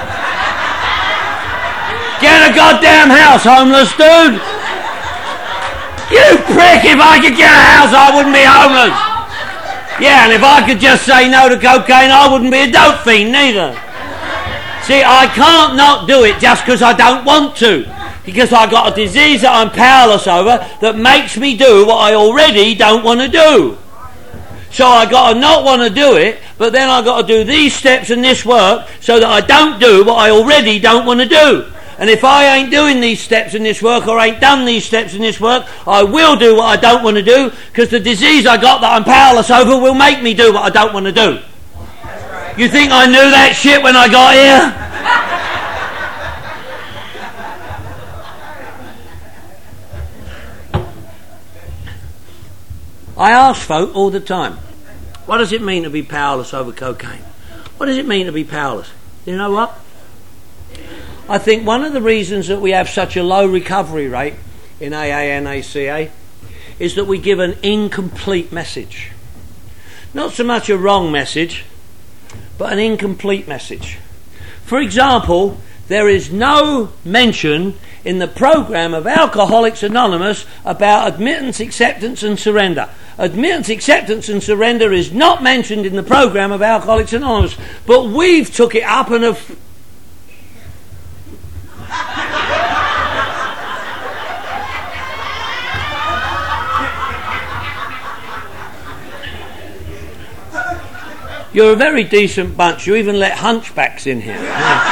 Get a goddamn house, homeless dude. You prick, if I could get a house I wouldn't be homeless. Yeah, and if I could just say no to cocaine I wouldn't be a dope fiend neither. See, I can't not do it just because I don't want to. Because I've got a disease that I'm powerless over that makes me do what I already don't want to do. So I got to not want to do it, but then I got to do these steps and this work so that I don't do what I already don't want to do. And if I ain't doing these steps in this work, or ain't done these steps in this work, I will do what I don't want to do, because the disease I got that I'm powerless over will make me do what I don't want to do. Right. You think I knew that shit when I got here? I ask folk all the time, what does it mean to be powerless over cocaine? What does it mean to be powerless? You know what? I think one of the reasons that we have such a low recovery rate in AA and ACA is that we give an incomplete message. Not so much a wrong message, but an incomplete message. For example, there is no mention in the program of Alcoholics Anonymous about admittance, acceptance and surrender. Admittance, acceptance and surrender is not mentioned in the program of Alcoholics Anonymous, but we've took it up and have... You're a very decent bunch. You even let hunchbacks in here.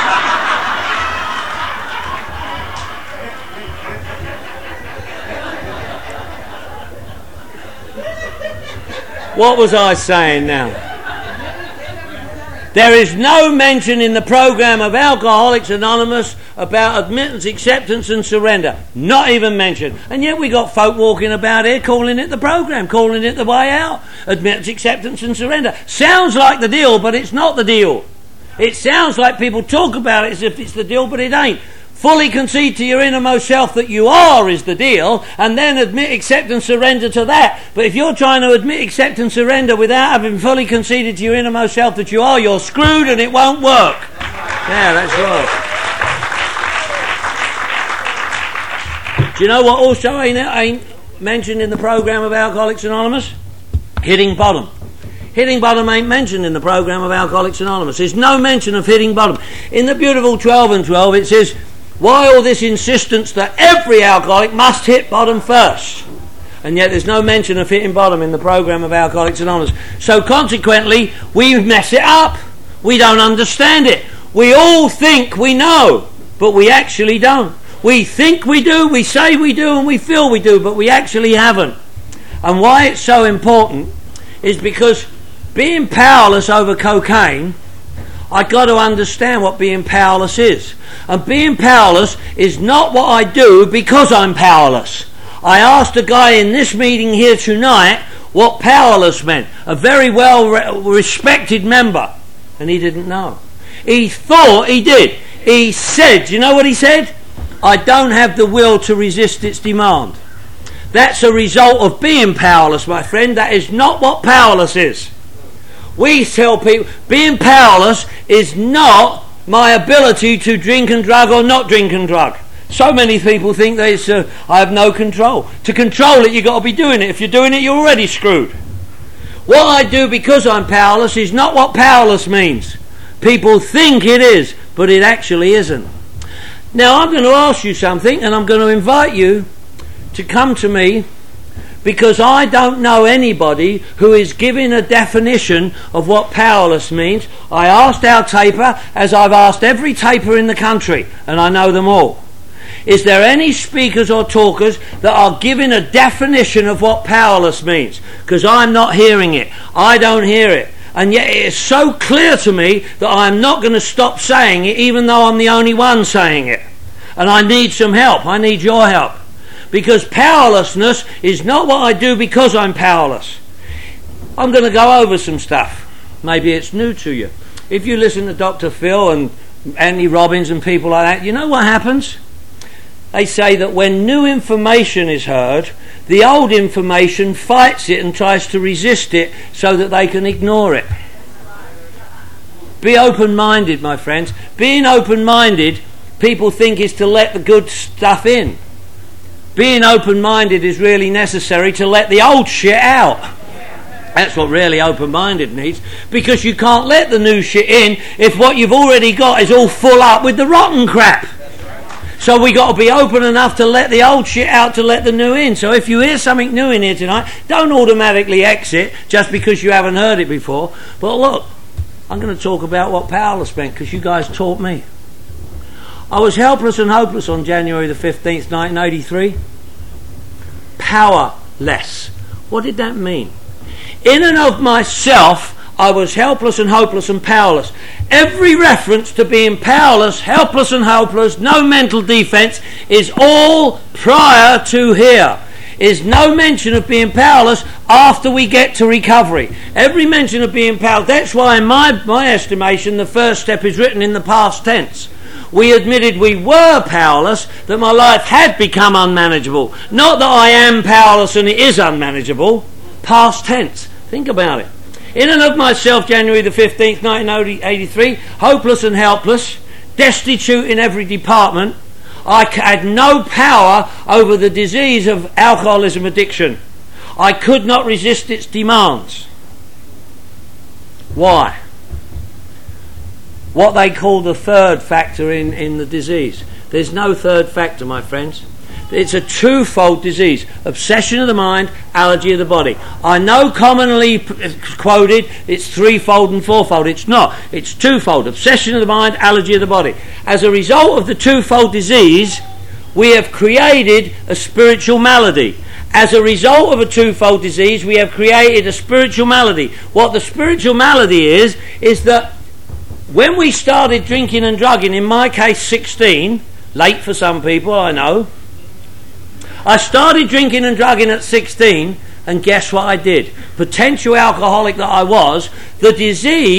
What was I saying now? There is no mention in the program of Alcoholics Anonymous about admittance, acceptance and surrender. Not even mentioned. And yet we got folk walking about here calling it the program, calling it the way out. Admittance, acceptance and surrender. Sounds like the deal, but it's not the deal. It sounds like people talk about it as if it's the deal, but it ain't. Fully concede to your innermost self that you are is the deal, and then admit, accept and surrender to that. But if you're trying to admit, accept and surrender without having fully conceded to your innermost self that you are, you're screwed and it won't work. Yeah, that's right. Do you know what also ain't mentioned in the program of Alcoholics Anonymous? Hitting bottom. Hitting bottom ain't mentioned in the program of Alcoholics Anonymous. There's no mention of hitting bottom. In the beautiful 12 and 12 it says, why all this insistence that every alcoholic must hit bottom first? And yet there's no mention of hitting bottom in the program of Alcoholics Anonymous. So consequently, we mess it up. We don't understand it. We all think we know, but we actually don't. We think we do, we say we do, and we feel we do, but we actually haven't. And why it's so important is because being powerless over cocaine, I've got to understand what being powerless is. And being powerless is not what I do because I'm powerless. I asked a guy in this meeting here tonight what powerless meant. A very well respected member. And he didn't know. He thought he did. He said, do you know what he said? I don't have the will to resist its demand. That's a result of being powerless, my friend. That is not what powerless is. We tell people being powerless is not my ability to drink and drug or not drink and drug. So many people think that it's I have no control. To control it, you've got to be doing it. If you're doing it, you're already screwed. What I do because I'm powerless is not what powerless means. People think it is, but it actually isn't. Now, I'm going to ask you something, and I'm going to invite you to come to me, because I don't know anybody who is giving a definition of what powerless means. I asked our taper, as I've asked every taper in the country, and I know them all. Is there any speakers or talkers that are giving a definition of what powerless means? Because I'm not hearing it. I don't hear it. And yet it is so clear to me that I'm not going to stop saying it, even though I'm the only one saying it. And I need some help. I need your help. Because powerlessness is not what I do because I'm powerless. I'm going to go over some stuff. Maybe it's new to you. If you listen to Dr. Phil and Anthony Robbins and people like that, you know what happens? They say that when new information is heard, the old information fights it and tries to resist it so that they can ignore it. Be open-minded, my friends. Being open-minded, people think, is to let the good stuff in. Being open-minded is really necessary to let the old shit out. That's what really open-minded needs, because you can't let the new shit in if what you've already got is all full up with the rotten crap. So we got to be open enough to let the old shit out, to let the new in. So if you hear something new in here tonight, don't automatically exit just because you haven't heard it before. But look, I'm going to talk about what powerless meant, because you guys taught me. I was helpless and hopeless on January the 15th, 1983. Powerless. What did that mean? In and of myself, I was helpless and hopeless and powerless. Every reference to being powerless, helpless and hopeless, no mental defense, is all prior to here. Is no mention of being powerless after we get to recovery. Every mention of being powerless, that's why in my estimation the first step is written in the past tense. We admitted we were powerless, that my life had become unmanageable. Not that I am powerless and it is unmanageable. Past tense. Think about it. In and of myself, January the 15th, 1983, hopeless and helpless, destitute in every department. I had no power over the disease of alcoholism addiction. I could not resist its demands. Why? What they call the third factor in the disease. There's no third factor, my friends. It's a twofold disease. Obsession of the mind, allergy of the body. I know commonly quoted it's threefold and fourfold. It's not. It's twofold. Obsession of the mind, allergy of the body. As a result of the twofold disease, we have created a spiritual malady. As a result of a twofold disease, we have created a spiritual malady. What the spiritual malady is that when we started drinking and drugging, in my case 16, late for some people, I know. I started drinking and drugging at 16, and guess what I did? Potential alcoholic that I was, the disease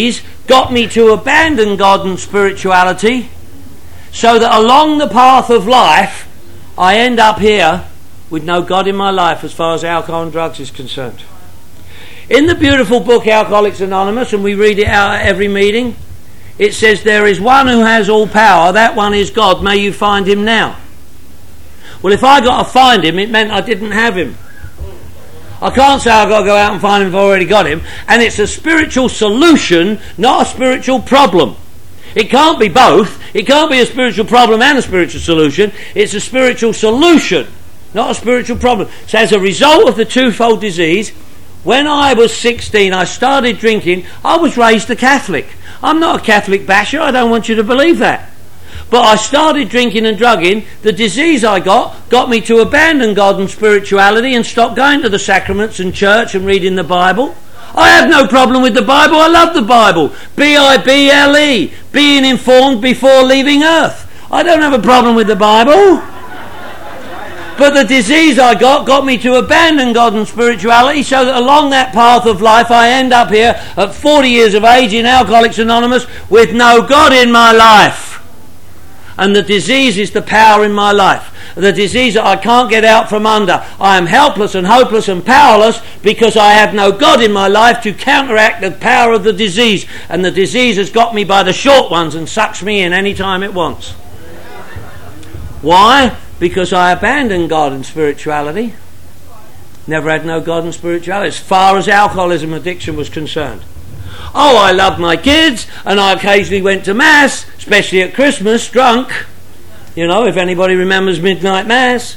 got me to abandon God and spirituality, so that along the path of life I end up here with no God in my life as far as alcohol and drugs is concerned. In the beautiful book Alcoholics Anonymous, and we read it out at every meeting, it says, there is one who has all power, that one is God, may you find him now. Well, if I got to find him, it meant I didn't have him. I can't say I've got to go out and find him if I've already got him. And it's a spiritual solution, not a spiritual problem. It can't be both. It can't be a spiritual problem and a spiritual solution. It's a spiritual solution, not a spiritual problem. So as a result of the twofold disease, when I was 16, I started drinking. I was raised a Catholic. I'm not a Catholic basher. I don't want you to believe that. But I started drinking and drugging. The disease I got me to abandon God and spirituality and stop going to the sacraments and church and reading the Bible. I have no problem with the Bible. I love the Bible. Bible, being informed before leaving earth. I don't have a problem with the Bible. But the disease I got me to abandon God and spirituality, so that along that path of life I end up here at 40 years of age in Alcoholics Anonymous with no God in my life. And the disease is the power in my life. The disease that I can't get out from under. I am helpless and hopeless and powerless because I have no God in my life to counteract the power of the disease. And the disease has got me by the short ones and sucks me in any time it wants. Why? Because I abandoned God and spirituality. Never had no God and spirituality as far as alcoholism addiction was concerned. Oh, I loved my kids, and I occasionally went to Mass, especially at Christmas, drunk. You know, if anybody remembers midnight Mass.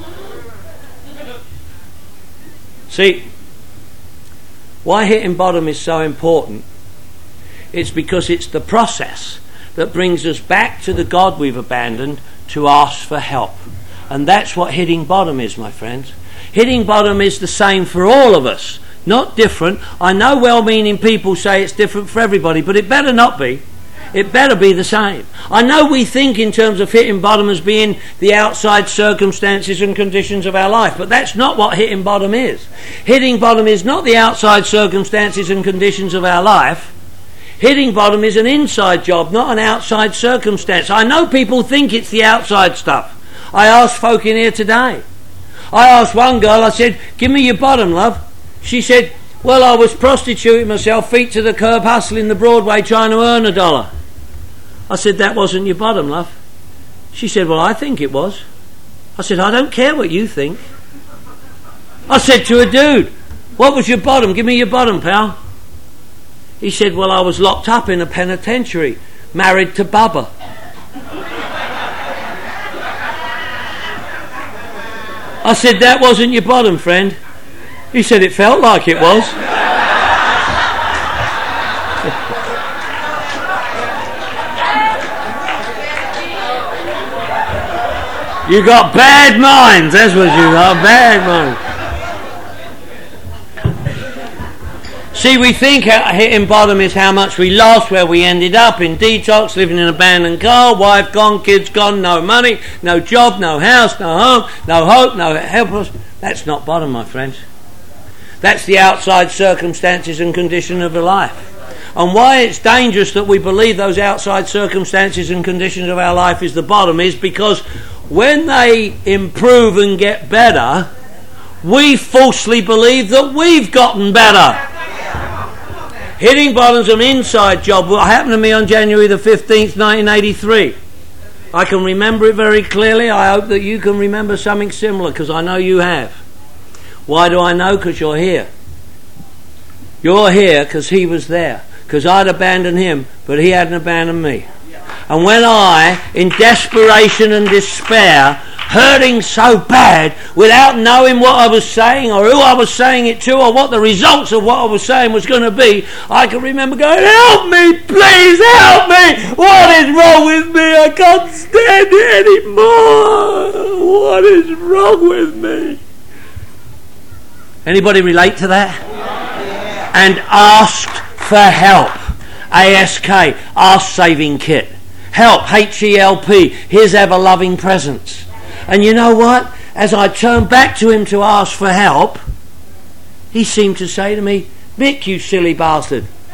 See, why hitting bottom is so important, it's because it's the process that brings us back to the God we've abandoned to ask for help. And that's what hitting bottom is, my friends. Hitting bottom is the same for all of us, not different. I know well-meaning people say it's different for everybody, but it better not be. It better be the same. I know we think in terms of hitting bottom as being the outside circumstances and conditions of our life, but that's not what hitting bottom is. Hitting bottom is not the outside circumstances and conditions of our life. Hitting bottom is an inside job, not an outside circumstance. I know people think it's the outside stuff. I asked folk in here today. I asked one girl, I said, give me your bottom, love. She said, well, I was prostituting myself, feet to the curb, hustling the Broadway, trying to earn $1. I said, that wasn't your bottom, love. She said, well, I think it was. I said, I don't care what you think. I said to a dude, what was your bottom? Give me your bottom, pal. He said, well, I was locked up in a penitentiary, married to Bubba. I said, that wasn't your bottom, friend. He said, it felt like it was. You got bad minds, that's what you got, bad minds. See, we think hitting bottom is how much we lost, where we ended up in detox, living in an abandoned car, wife gone, kids gone, no money, no job, no house, no home, no hope, no helpless. That's not bottom, my friends. That's the outside circumstances and condition of the life. And why it's dangerous that we believe those outside circumstances and conditions of our life is the bottom is because when they improve and get better, we falsely believe that we've gotten better. Hitting bottom's an inside job. What happened to me on January the 15th, 1983? I can remember it very clearly. I hope that you can remember something similar, because I know you have. Why do I know? Because you're here. You're here because he was there. Because I'd abandoned him, but he hadn't abandoned me. And when I, in desperation and despair, hurting so bad, without knowing what I was saying or who I was saying it to or what the results of what I was saying was going to be, I can remember going, help me, please help me, what is wrong with me, I can't stand it anymore, what is wrong with me? Anybody relate to that? And asked for help. ASK, Ask Saving Kit. Help, H-E-L-P, his ever-loving presence. And you know what? As I turned back to him to ask for help, he seemed to say to me, Mick, you silly bastard,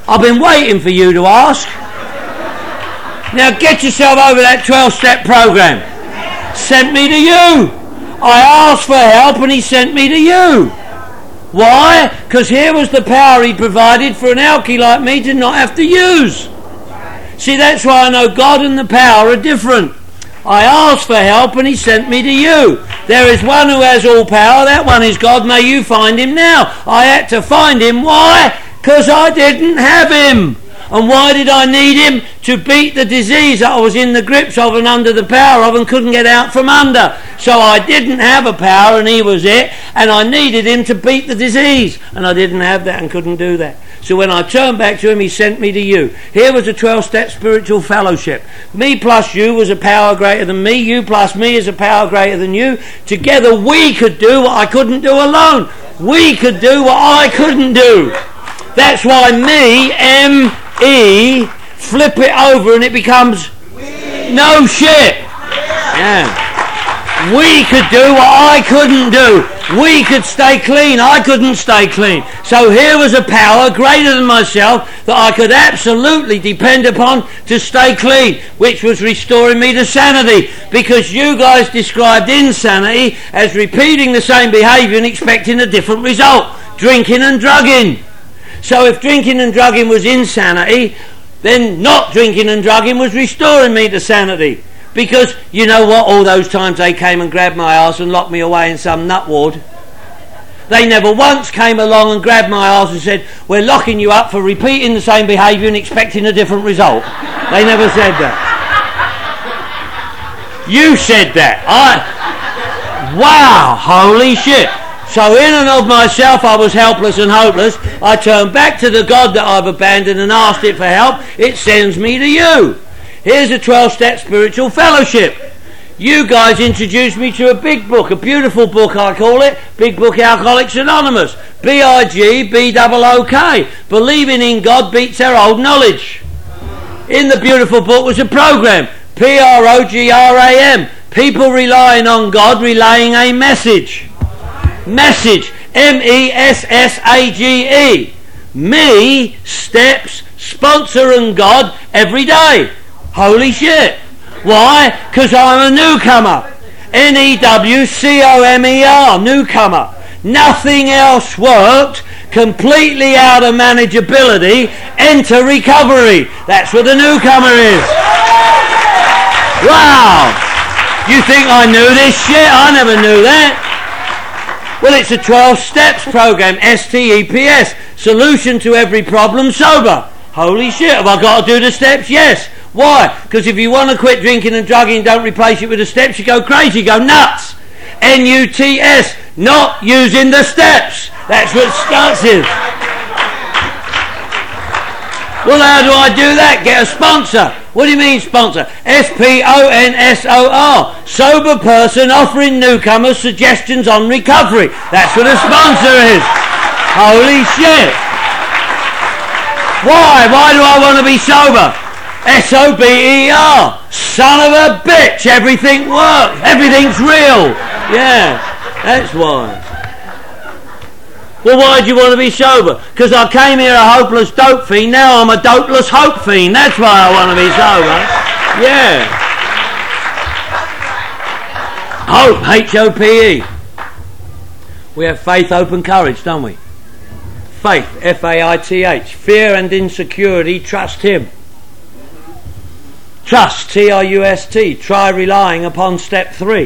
I've been waiting for you to ask. Now get yourself over that 12-step program. Sent me to you. I asked for help and he sent me to you. Why? Because here was the power he provided for an alky like me to not have to use. See, that's why I know God and the power are different. I asked for help and he sent me to you. There is one who has all power. That one is God. May you find him now. I had to find him. Why? Because I didn't have him. And why did I need him? To beat the disease that I was in the grips of and under the power of and couldn't get out from under. So I didn't have a power and he was it, and I needed him to beat the disease, and I didn't have that and couldn't do that. So when I turned back to him, he sent me to you. Here was a 12-step spiritual fellowship. Me plus you was a power greater than me. You plus me is a power greater than you. Together we could do what I couldn't do alone. We could do what I couldn't do. That's why me, M-E, flip it over and it becomes no shit. Yeah. We could do what I couldn't do. We could stay clean. I couldn't stay clean. So here was a power greater than myself that I could absolutely depend upon to stay clean, which was restoring me to sanity. Because you guys described insanity as repeating the same behaviour and expecting a different result. Drinking and drugging. So if drinking and drugging was insanity, then not drinking and drugging was restoring me to sanity. Because, you know what, all those times they came and grabbed my arse and locked me away in some nut ward, they never once came along and grabbed my arse and said, we're locking you up for repeating the same behaviour and expecting a different result. They never said that. You said that. Wow, holy shit. So in and of myself I was helpless and hopeless. I turned back to the God that I've abandoned and asked it for help. It sends me to you. Here's a 12-step spiritual fellowship. You guys introduced me to a big book, a beautiful book I call it, Big Book Alcoholics Anonymous. B-I-G-B-O-O-K. Believing in God beats our old knowledge. In the beautiful book was a program, P-R-O-G-R-A-M. People relying on God, relaying a message. Message, M-E-S-S-A-G-E. Me, steps, sponsor and God every day. Holy shit. Why? Because I'm a newcomer. N-E-W-C-O-M-E-R, newcomer. Nothing else worked. Completely out of manageability. Enter recovery. That's what the newcomer is. Wow. You think I knew this shit? I never knew that. Well, it's a 12 steps program, S-T-E-P-S. Solution to every problem sober. Holy shit, have I got to do the steps? Yes. Why? Because if you want to quit drinking and drugging and don't replace it with the steps, you go crazy, you go nuts. N-U-T-S, not using the steps. That's what starts is. Well, how do I do that? Get a sponsor. What do you mean sponsor? S-P-O-N-S-O-R. Sober person offering newcomers suggestions on recovery. That's what a sponsor is. Holy shit. Why? Why do I want to be sober? S-O-B-E-R. Son of a bitch. Everything works. Everything's real. Yeah, that's why. Well, why do you want to be sober? Because I came here a hopeless dope fiend. Now I'm a dopeless hope fiend. That's why I want to be sober. Yeah. Hope, H-O-P-E. We have faith, hope and courage, don't we? Faith, F-A-I-T-H. Fear and insecurity, trust him. Trust, T-R-U-S-T. Try relying upon step 3.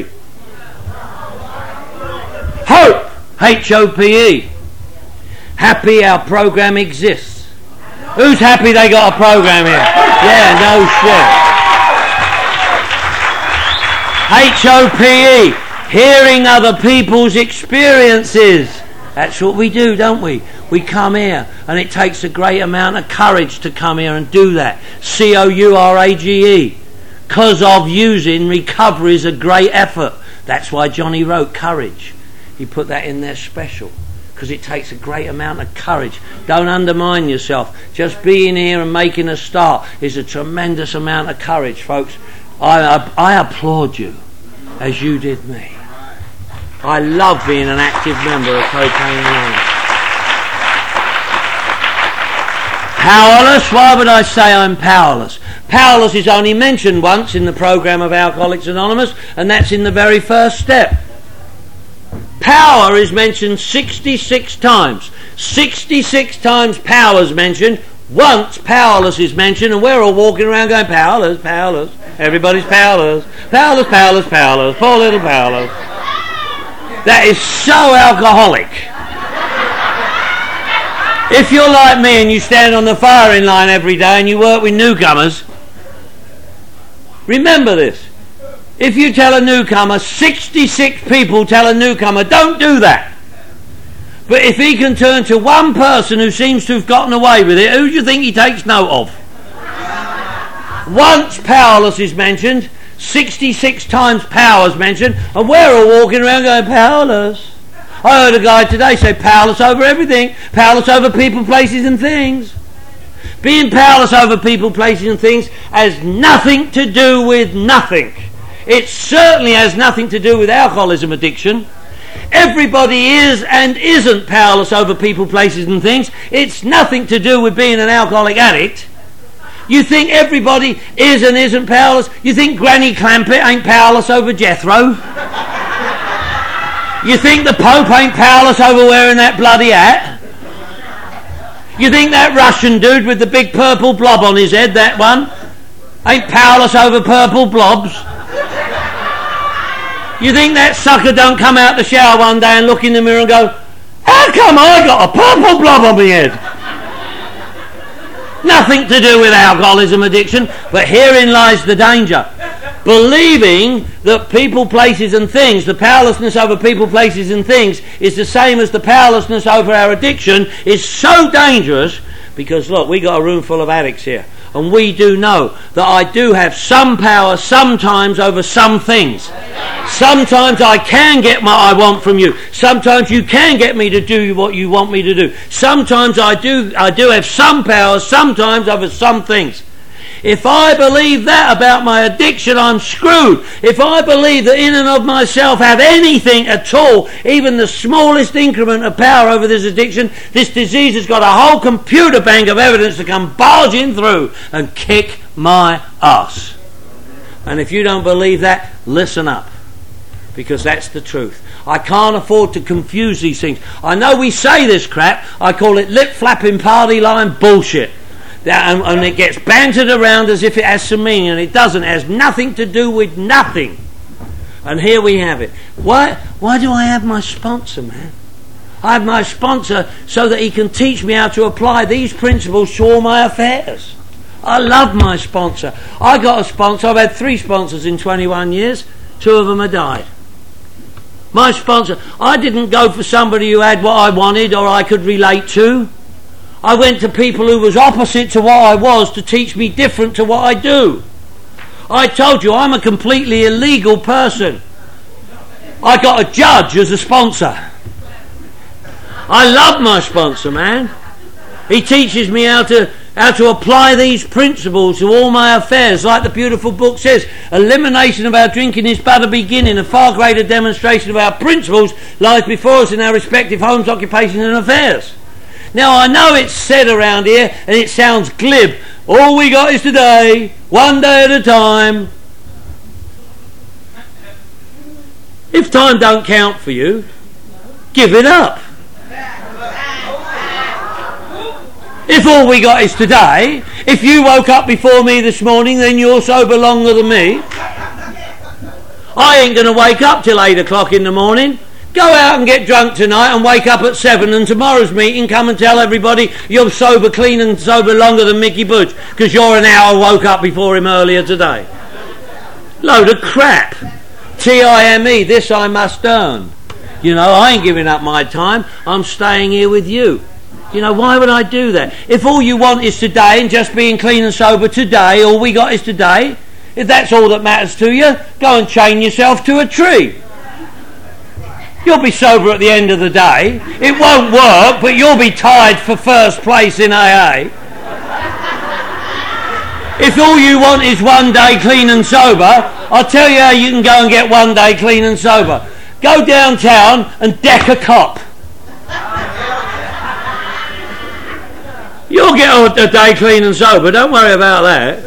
Hope, H-O-P-E. Happy our program exists. Who's happy they got a program here? Yeah, no shit. H-O-P-E. Hearing other people's experiences. That's what we do, don't we? We come here, and it takes a great amount of courage to come here and do that. C-O-U-R-A-G-E. Because of using recovery is a great effort. That's why Johnny wrote courage. He put that in there special. Because it takes a great amount of courage. Don't undermine yourself. Just being here and making a start is a tremendous amount of courage, folks. I applaud you as you did me. I love being an active member of Cocaine Anonymous. Powerless? Why would I say I'm powerless? Powerless is only mentioned once in the programme of Alcoholics Anonymous, and that's in the very first step. Power is mentioned 66 times. 66 times power is mentioned. Once powerless is mentioned, and we're all walking around going, powerless, powerless. Everybody's powerless. Powerless, powerless, powerless. Poor little powerless. That is so alcoholic. If you're like me and you stand on the firing line every day and you work with newcomers, remember this. If you tell a newcomer, 66 people tell a newcomer, don't do that. But if he can turn to one person who seems to have gotten away with it, who do you think he takes note of? Once powerless is mentioned, 66 times power is mentioned, and we're all walking around going, powerless. I heard a guy today say powerless over everything, powerless over people, places and things. Being powerless over people, places and things has nothing to do with nothing. It certainly has nothing to do with alcoholism addiction. Everybody is and isn't powerless over people, places and things. It's nothing to do with being an alcoholic addict. You think everybody is and isn't powerless? You think Granny Clampett ain't powerless over Jethro? You think the Pope ain't powerless over wearing that bloody hat? You think that Russian dude with the big purple blob on his head, that one, ain't powerless over purple blobs? You think that sucker don't come out the shower one day and look in the mirror and go, how come I got a purple blob on my head? Nothing to do with alcoholism addiction, but herein lies the danger. Believing that people, places and things, the powerlessness over people, places and things is the same as the powerlessness over our addiction is so dangerous because, look, we got a room full of addicts here. And we do know that I do have some power sometimes over some things. Sometimes I can get what I want from you. Sometimes you can get me to do what you want me to do. Sometimes I do have some power sometimes over some things. If I believe that about my addiction, I'm screwed. If I believe that in and of myself have anything at all, even the smallest increment of power over this addiction, this disease has got a whole computer bank of evidence to come barging through and kick my ass. And if you don't believe that, listen up, because that's the truth. I can't afford to confuse these things. I know we say this crap. I call it lip-flapping party line bullshit. And it gets bantered around as if it has some meaning, and it doesn't. It has nothing to do with nothing. And here we have it. Why do I have my sponsor, man? I have my sponsor so that he can teach me how to apply these principles to all my affairs. I love my sponsor. I got a sponsor. I've had 3 sponsors in 21 years. 2 of them have died. My sponsor. I didn't go for somebody who had what I wanted or I could relate to. I went to people who was opposite to what I was to teach me different to what I do. I told you I'm a completely illegal person. I got a judge as a sponsor. I love my sponsor, man. He teaches me how to apply these principles to all my affairs. Like the beautiful book says, elimination of our drinking is but a beginning. A far greater demonstration of our principles lies before us in our respective homes, occupations and affairs. Now I know it's said around here and it sounds glib. All we got is today, one day at a time. If time don't count for you, give it up. If all we got is today, if you woke up before me this morning, then you're sober longer than me. I ain't going to wake up till 8 o'clock in the morning. Go out and get drunk tonight and wake up at 7, and tomorrow's meeting come and tell everybody you're sober, clean and sober longer than Mickey Budge because you're an hour woke up before him earlier today. Load of crap. TIME, this I must earn. You know, I ain't giving up my time. I'm staying here with you. You know, why would I do that? If all you want is today and just being clean and sober today, all we got is today, if that's all that matters to you, go and chain yourself to a tree. You'll be sober at the end of the day. It won't work, but you'll be tied for first place in AA. If all you want is one day clean and sober, I'll tell you how you can go and get one day clean and sober. Go downtown and deck a cop. You'll get a day clean and sober. Don't worry about that.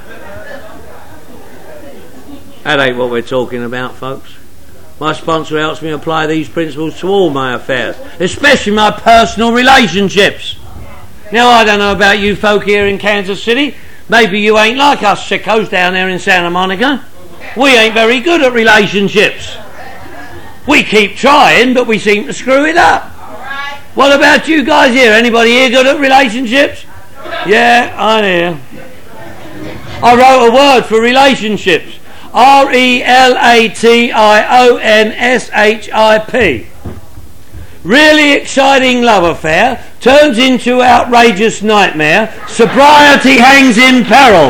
That ain't what we're talking about, folks. My sponsor helps me apply these principles to all my affairs, especially my personal relationships. Now, I don't know about you folk here in Kansas City. Maybe you ain't like us sickos down there in Santa Monica. We ain't very good at relationships. We keep trying, but we seem to screw it up. What about you guys here? Anybody here good at relationships? Yeah, I'm here. I wrote a word for relationships. RELATIONSHIP. Really exciting love affair turns into outrageous nightmare. Sobriety hangs in peril.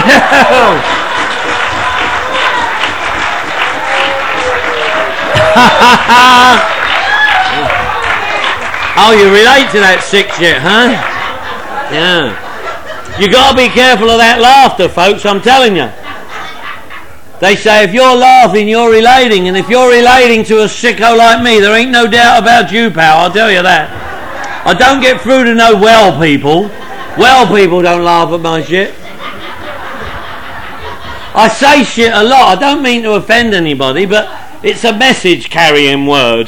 Oh, you relate to that sick shit, huh? Yeah. You got to be careful of that laughter, folks, I'm telling you. They say if you're laughing, you're relating, and if you're relating to a sicko like me, there ain't no doubt about you, pal, I'll tell you that. I don't get through to no well people. Well people don't laugh at my shit. I say shit a lot. I don't mean to offend anybody, but it's a message carrying word.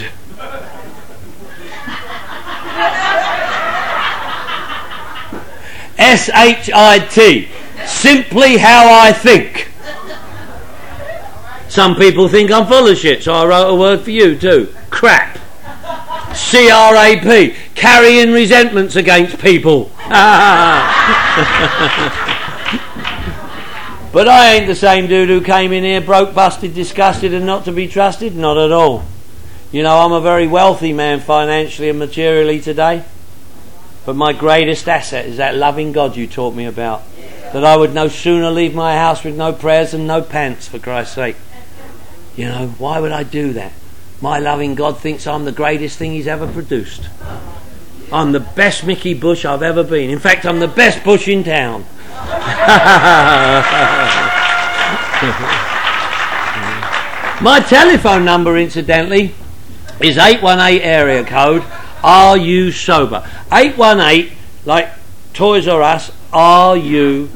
SHIT. Simply how I think. Some people think I'm full of shit, so I wrote a word for you too. Crap. CRAP. Carrying resentments against people. But I ain't the same dude who came in here broke, busted, disgusted and not to be trusted. Not at all. You know, I'm a very wealthy man financially and materially today. But my greatest asset is that loving God you taught me about. That I would no sooner leave my house with no prayers and no pants, for Christ's sake. You know, why would I do that? My loving God thinks I'm the greatest thing he's ever produced. I'm the best Mickey Bush I've ever been. In fact, I'm the best Bush in town. My telephone number, incidentally, is 818 area code. Are you sober? 818, like Toys R Us, RUSOBER.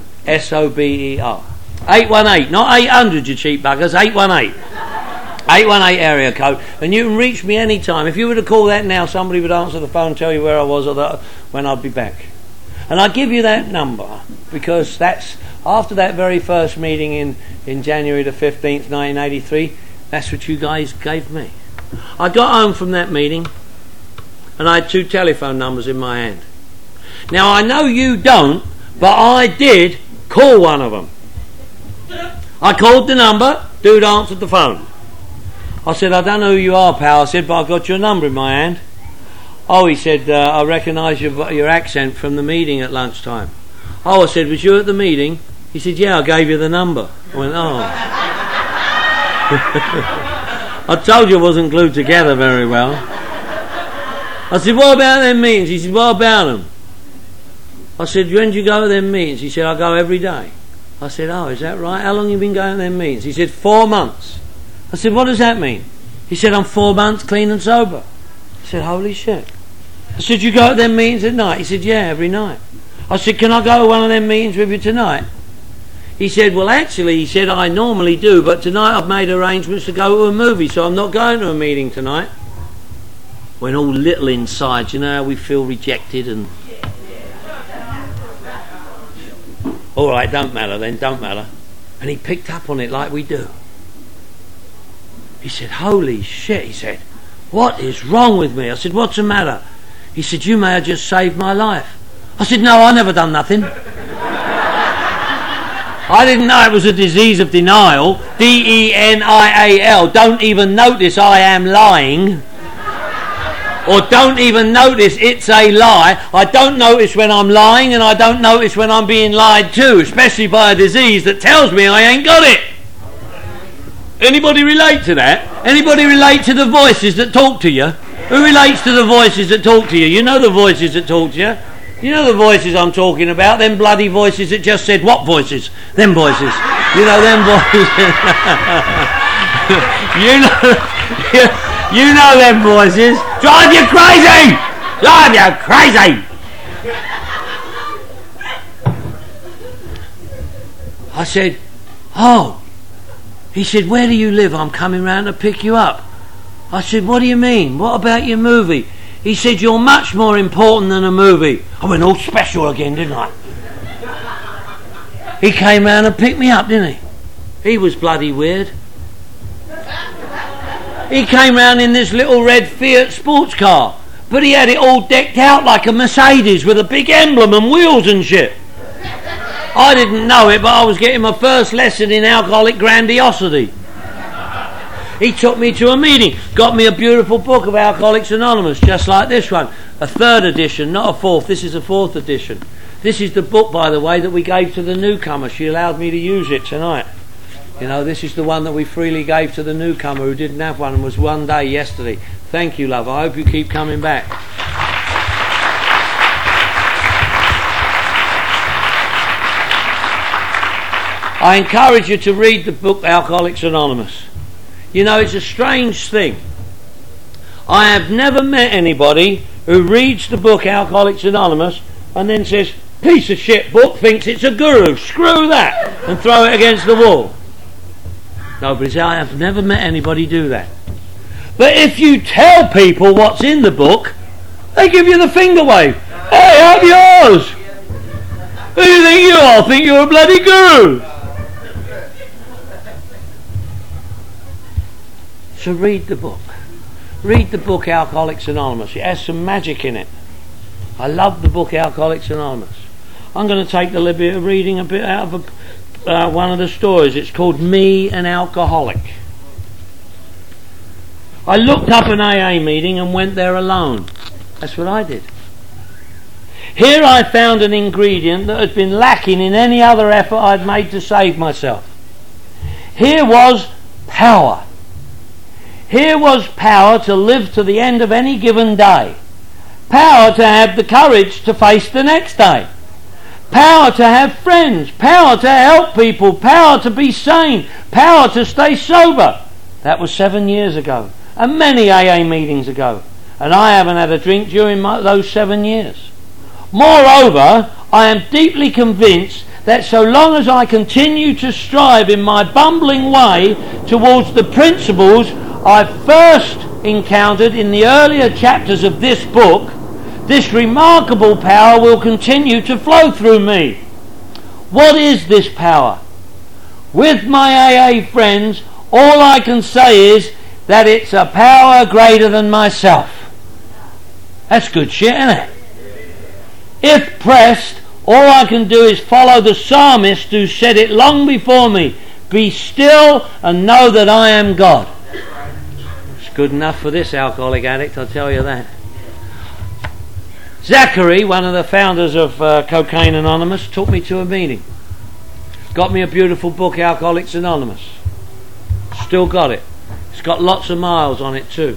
818, not 800, you cheap buggers, 818. 818 area code, and you can reach me any time. If you were to call that now, somebody would answer the phone and tell you where I was or when I'd be back. And I give you that number because that's after that very first meeting in January the 15th, 1983, that's what you guys gave me. I got home from that meeting and I had 2 telephone numbers in my hand. Now I know you don't, but I did call one of them. I called the number, dude answered the phone. I said, I don't know who you are, pal. I said, but I've got your number in my hand. Oh, he said, I recognise your accent from the meeting at lunchtime. Oh, I said, was you at the meeting? He said, yeah, I gave you the number. I went, oh. I told you I wasn't glued together very well. I said, what about them meetings? He said, what about them? I said, when do you go to them meetings? He said, I go every day. I said, oh, is that right? How long have you been going to them meetings? He said, 4 months. I said, what does that mean? He said, I'm 4 months clean and sober. I said, holy shit. I said, you go to them meetings at night? He said, yeah, every night. I said, can I go to one of them meetings with you tonight? He said, well, actually, he said, I normally do, but tonight I've made arrangements to go to a movie, so I'm not going to a meeting tonight. When all little inside, you know how we feel rejected and... All right, don't matter then, don't matter. And he picked up on it like we do. He said, holy shit, he said, what is wrong with me? I said, what's the matter? He said, you may have just saved my life. I said, no, I never done nothing. I didn't know it was a disease of denial. D-E-N-I-A-L. Don't even notice I am lying. Or don't even notice it's a lie. I don't notice when I'm lying, and I don't notice when I'm being lied to, especially by a disease that tells me I ain't got it. Anybody relate to that? Anybody relate to the voices that talk to you? Who relates to the voices that talk to you? You know the voices that talk to you. You know the voices I'm talking about, them bloody voices that just said, what voices? Them voices. You know them voices. you know them voices. Drive you crazy! Drive you crazy! I said, oh. He said, where do you live? I'm coming round to pick you up. I said, what do you mean? What about your movie? He said, you're much more important than a movie. I went all special again, didn't I? He came round and picked me up, didn't he? He was bloody weird. He came round in this little red Fiat sports car, but he had it all decked out like a Mercedes with a big emblem and wheels and shit. I didn't know it, but I was getting my first lesson in alcoholic grandiosity. He took me to a meeting, got me a beautiful book of Alcoholics Anonymous, just like this one. A 3rd edition, not a 4th. This is a 4th edition. This is the book, by the way, that we gave to the newcomer. She allowed me to use it tonight. You know, this is the one that we freely gave to the newcomer who didn't have one and was one day yesterday. Thank you, love. I hope you keep coming back. I encourage you to read the book Alcoholics Anonymous. You know, it's a strange thing. I have never met anybody who reads the book Alcoholics Anonymous and then says, piece of shit book, thinks it's a guru, screw that, and throw it against the wall. Nobody says, I have never met anybody do that. But if you tell people what's in the book, they give you the finger wave. Hey, have yours. Who do you think you are? I think you're a bloody guru. So read the book. Read the book Alcoholics Anonymous. It has some magic in it. I love the book Alcoholics Anonymous. I'm going to take the liberty of reading a bit out of one of the stories. It's called Me, an Alcoholic. I looked up an AA meeting and went there alone. That's what I did. Here I found an ingredient that had been lacking in any other effort I'd made to save myself. Here was power. Here was power to live to the end of any given day. Power to have the courage to face the next day. Power to have friends. Power to help people. Power to be sane. Power to stay sober. That was 7 years ago. And many AA meetings ago. And I haven't had a drink during those 7 years. Moreover, I am deeply convinced that so long as I continue to strive in my bumbling way towards the principles I first encountered in the earlier chapters of this book, this remarkable power will continue to flow through me. What is this power? With my AA friends, all I can say is that it's a power greater than myself. That's good shit, isn't it? If pressed, all I can do is follow the psalmist who said it long before me. Be still and know that I am God. It's good enough for this alcoholic addict, I'll tell you that. Zachary, one of the founders of Cocaine Anonymous, took me to a meeting. Got me a beautiful book, Alcoholics Anonymous. Still got it. It's got lots of miles on it too.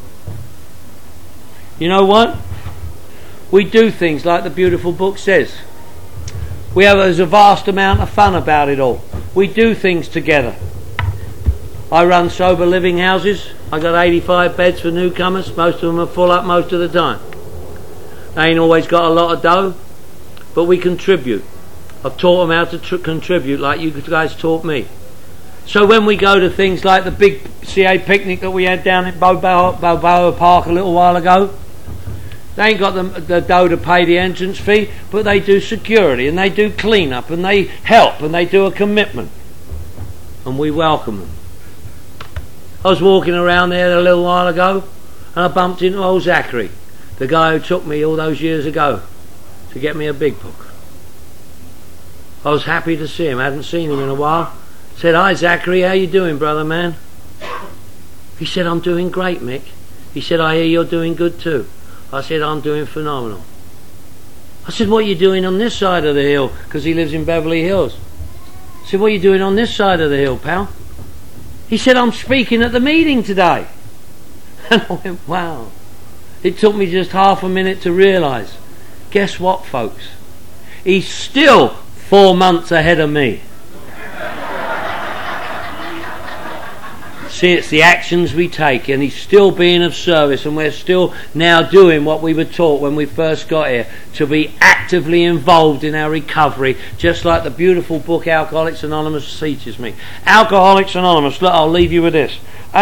You know what? We do things like the beautiful book says. There's a vast amount of fun about it all. We do things together. I run sober living houses. I got 85 beds for newcomers. Most of them are full up most of the time. They ain't always got a lot of dough, but we contribute. I've taught them how to contribute like you guys taught me. So when we go to things like the big CA picnic that we had down at Balboa Park a little while ago, they ain't got the dough to pay the entrance fee, but they do security and they do clean up and they help and they do a commitment. And we welcome them. I was walking around there a little while ago and I bumped into old Zachary, the guy who took me all those years ago to get me a big book. I was happy to see him. I hadn't seen him in a while. Said, hi Zachary, how you doing, brother man? He said, I'm doing great, Mick. He said, I hear you're doing good too. I said, I'm doing phenomenal. I said, what are you doing on this side of the hill? Because he lives in Beverly Hills. I said, what are you doing on this side of the hill, pal? He said, I'm speaking at the meeting today. And I went, wow. It took me just half a minute to realise. Guess what, folks? He's still 4 months ahead of me. See, it's the actions we take, and he's still being of service, and we're still now doing what we were taught when we first got here, to be actively involved in our recovery, just like the beautiful book Alcoholics Anonymous teaches me. Alcoholics Anonymous, look, I'll leave you with this.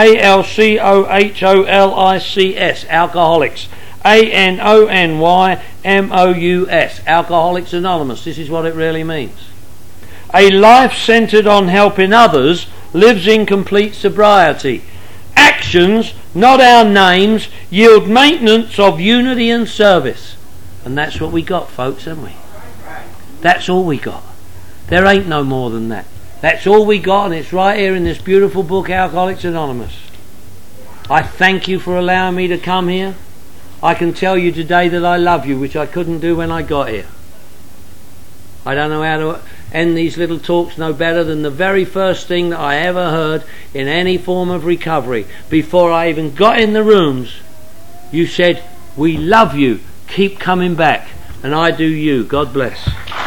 ALCOHOLICS, Alcoholics. ANONYMOUS, Alcoholics Anonymous. This is what it really means. A life centered on helping others lives in complete sobriety. Actions, not our names, yield maintenance of unity and service. And that's what we got, folks, haven't we? That's all we got. There ain't no more than that. That's all we got, and it's right here in this beautiful book, Alcoholics Anonymous. I thank you for allowing me to come here. I can tell you today that I love you, which I couldn't do when I got here. I don't know how to end these little talks no better than the very first thing that I ever heard in any form of recovery. Before I even got in the rooms, you said, "We love you, keep coming back." And I do you. God bless.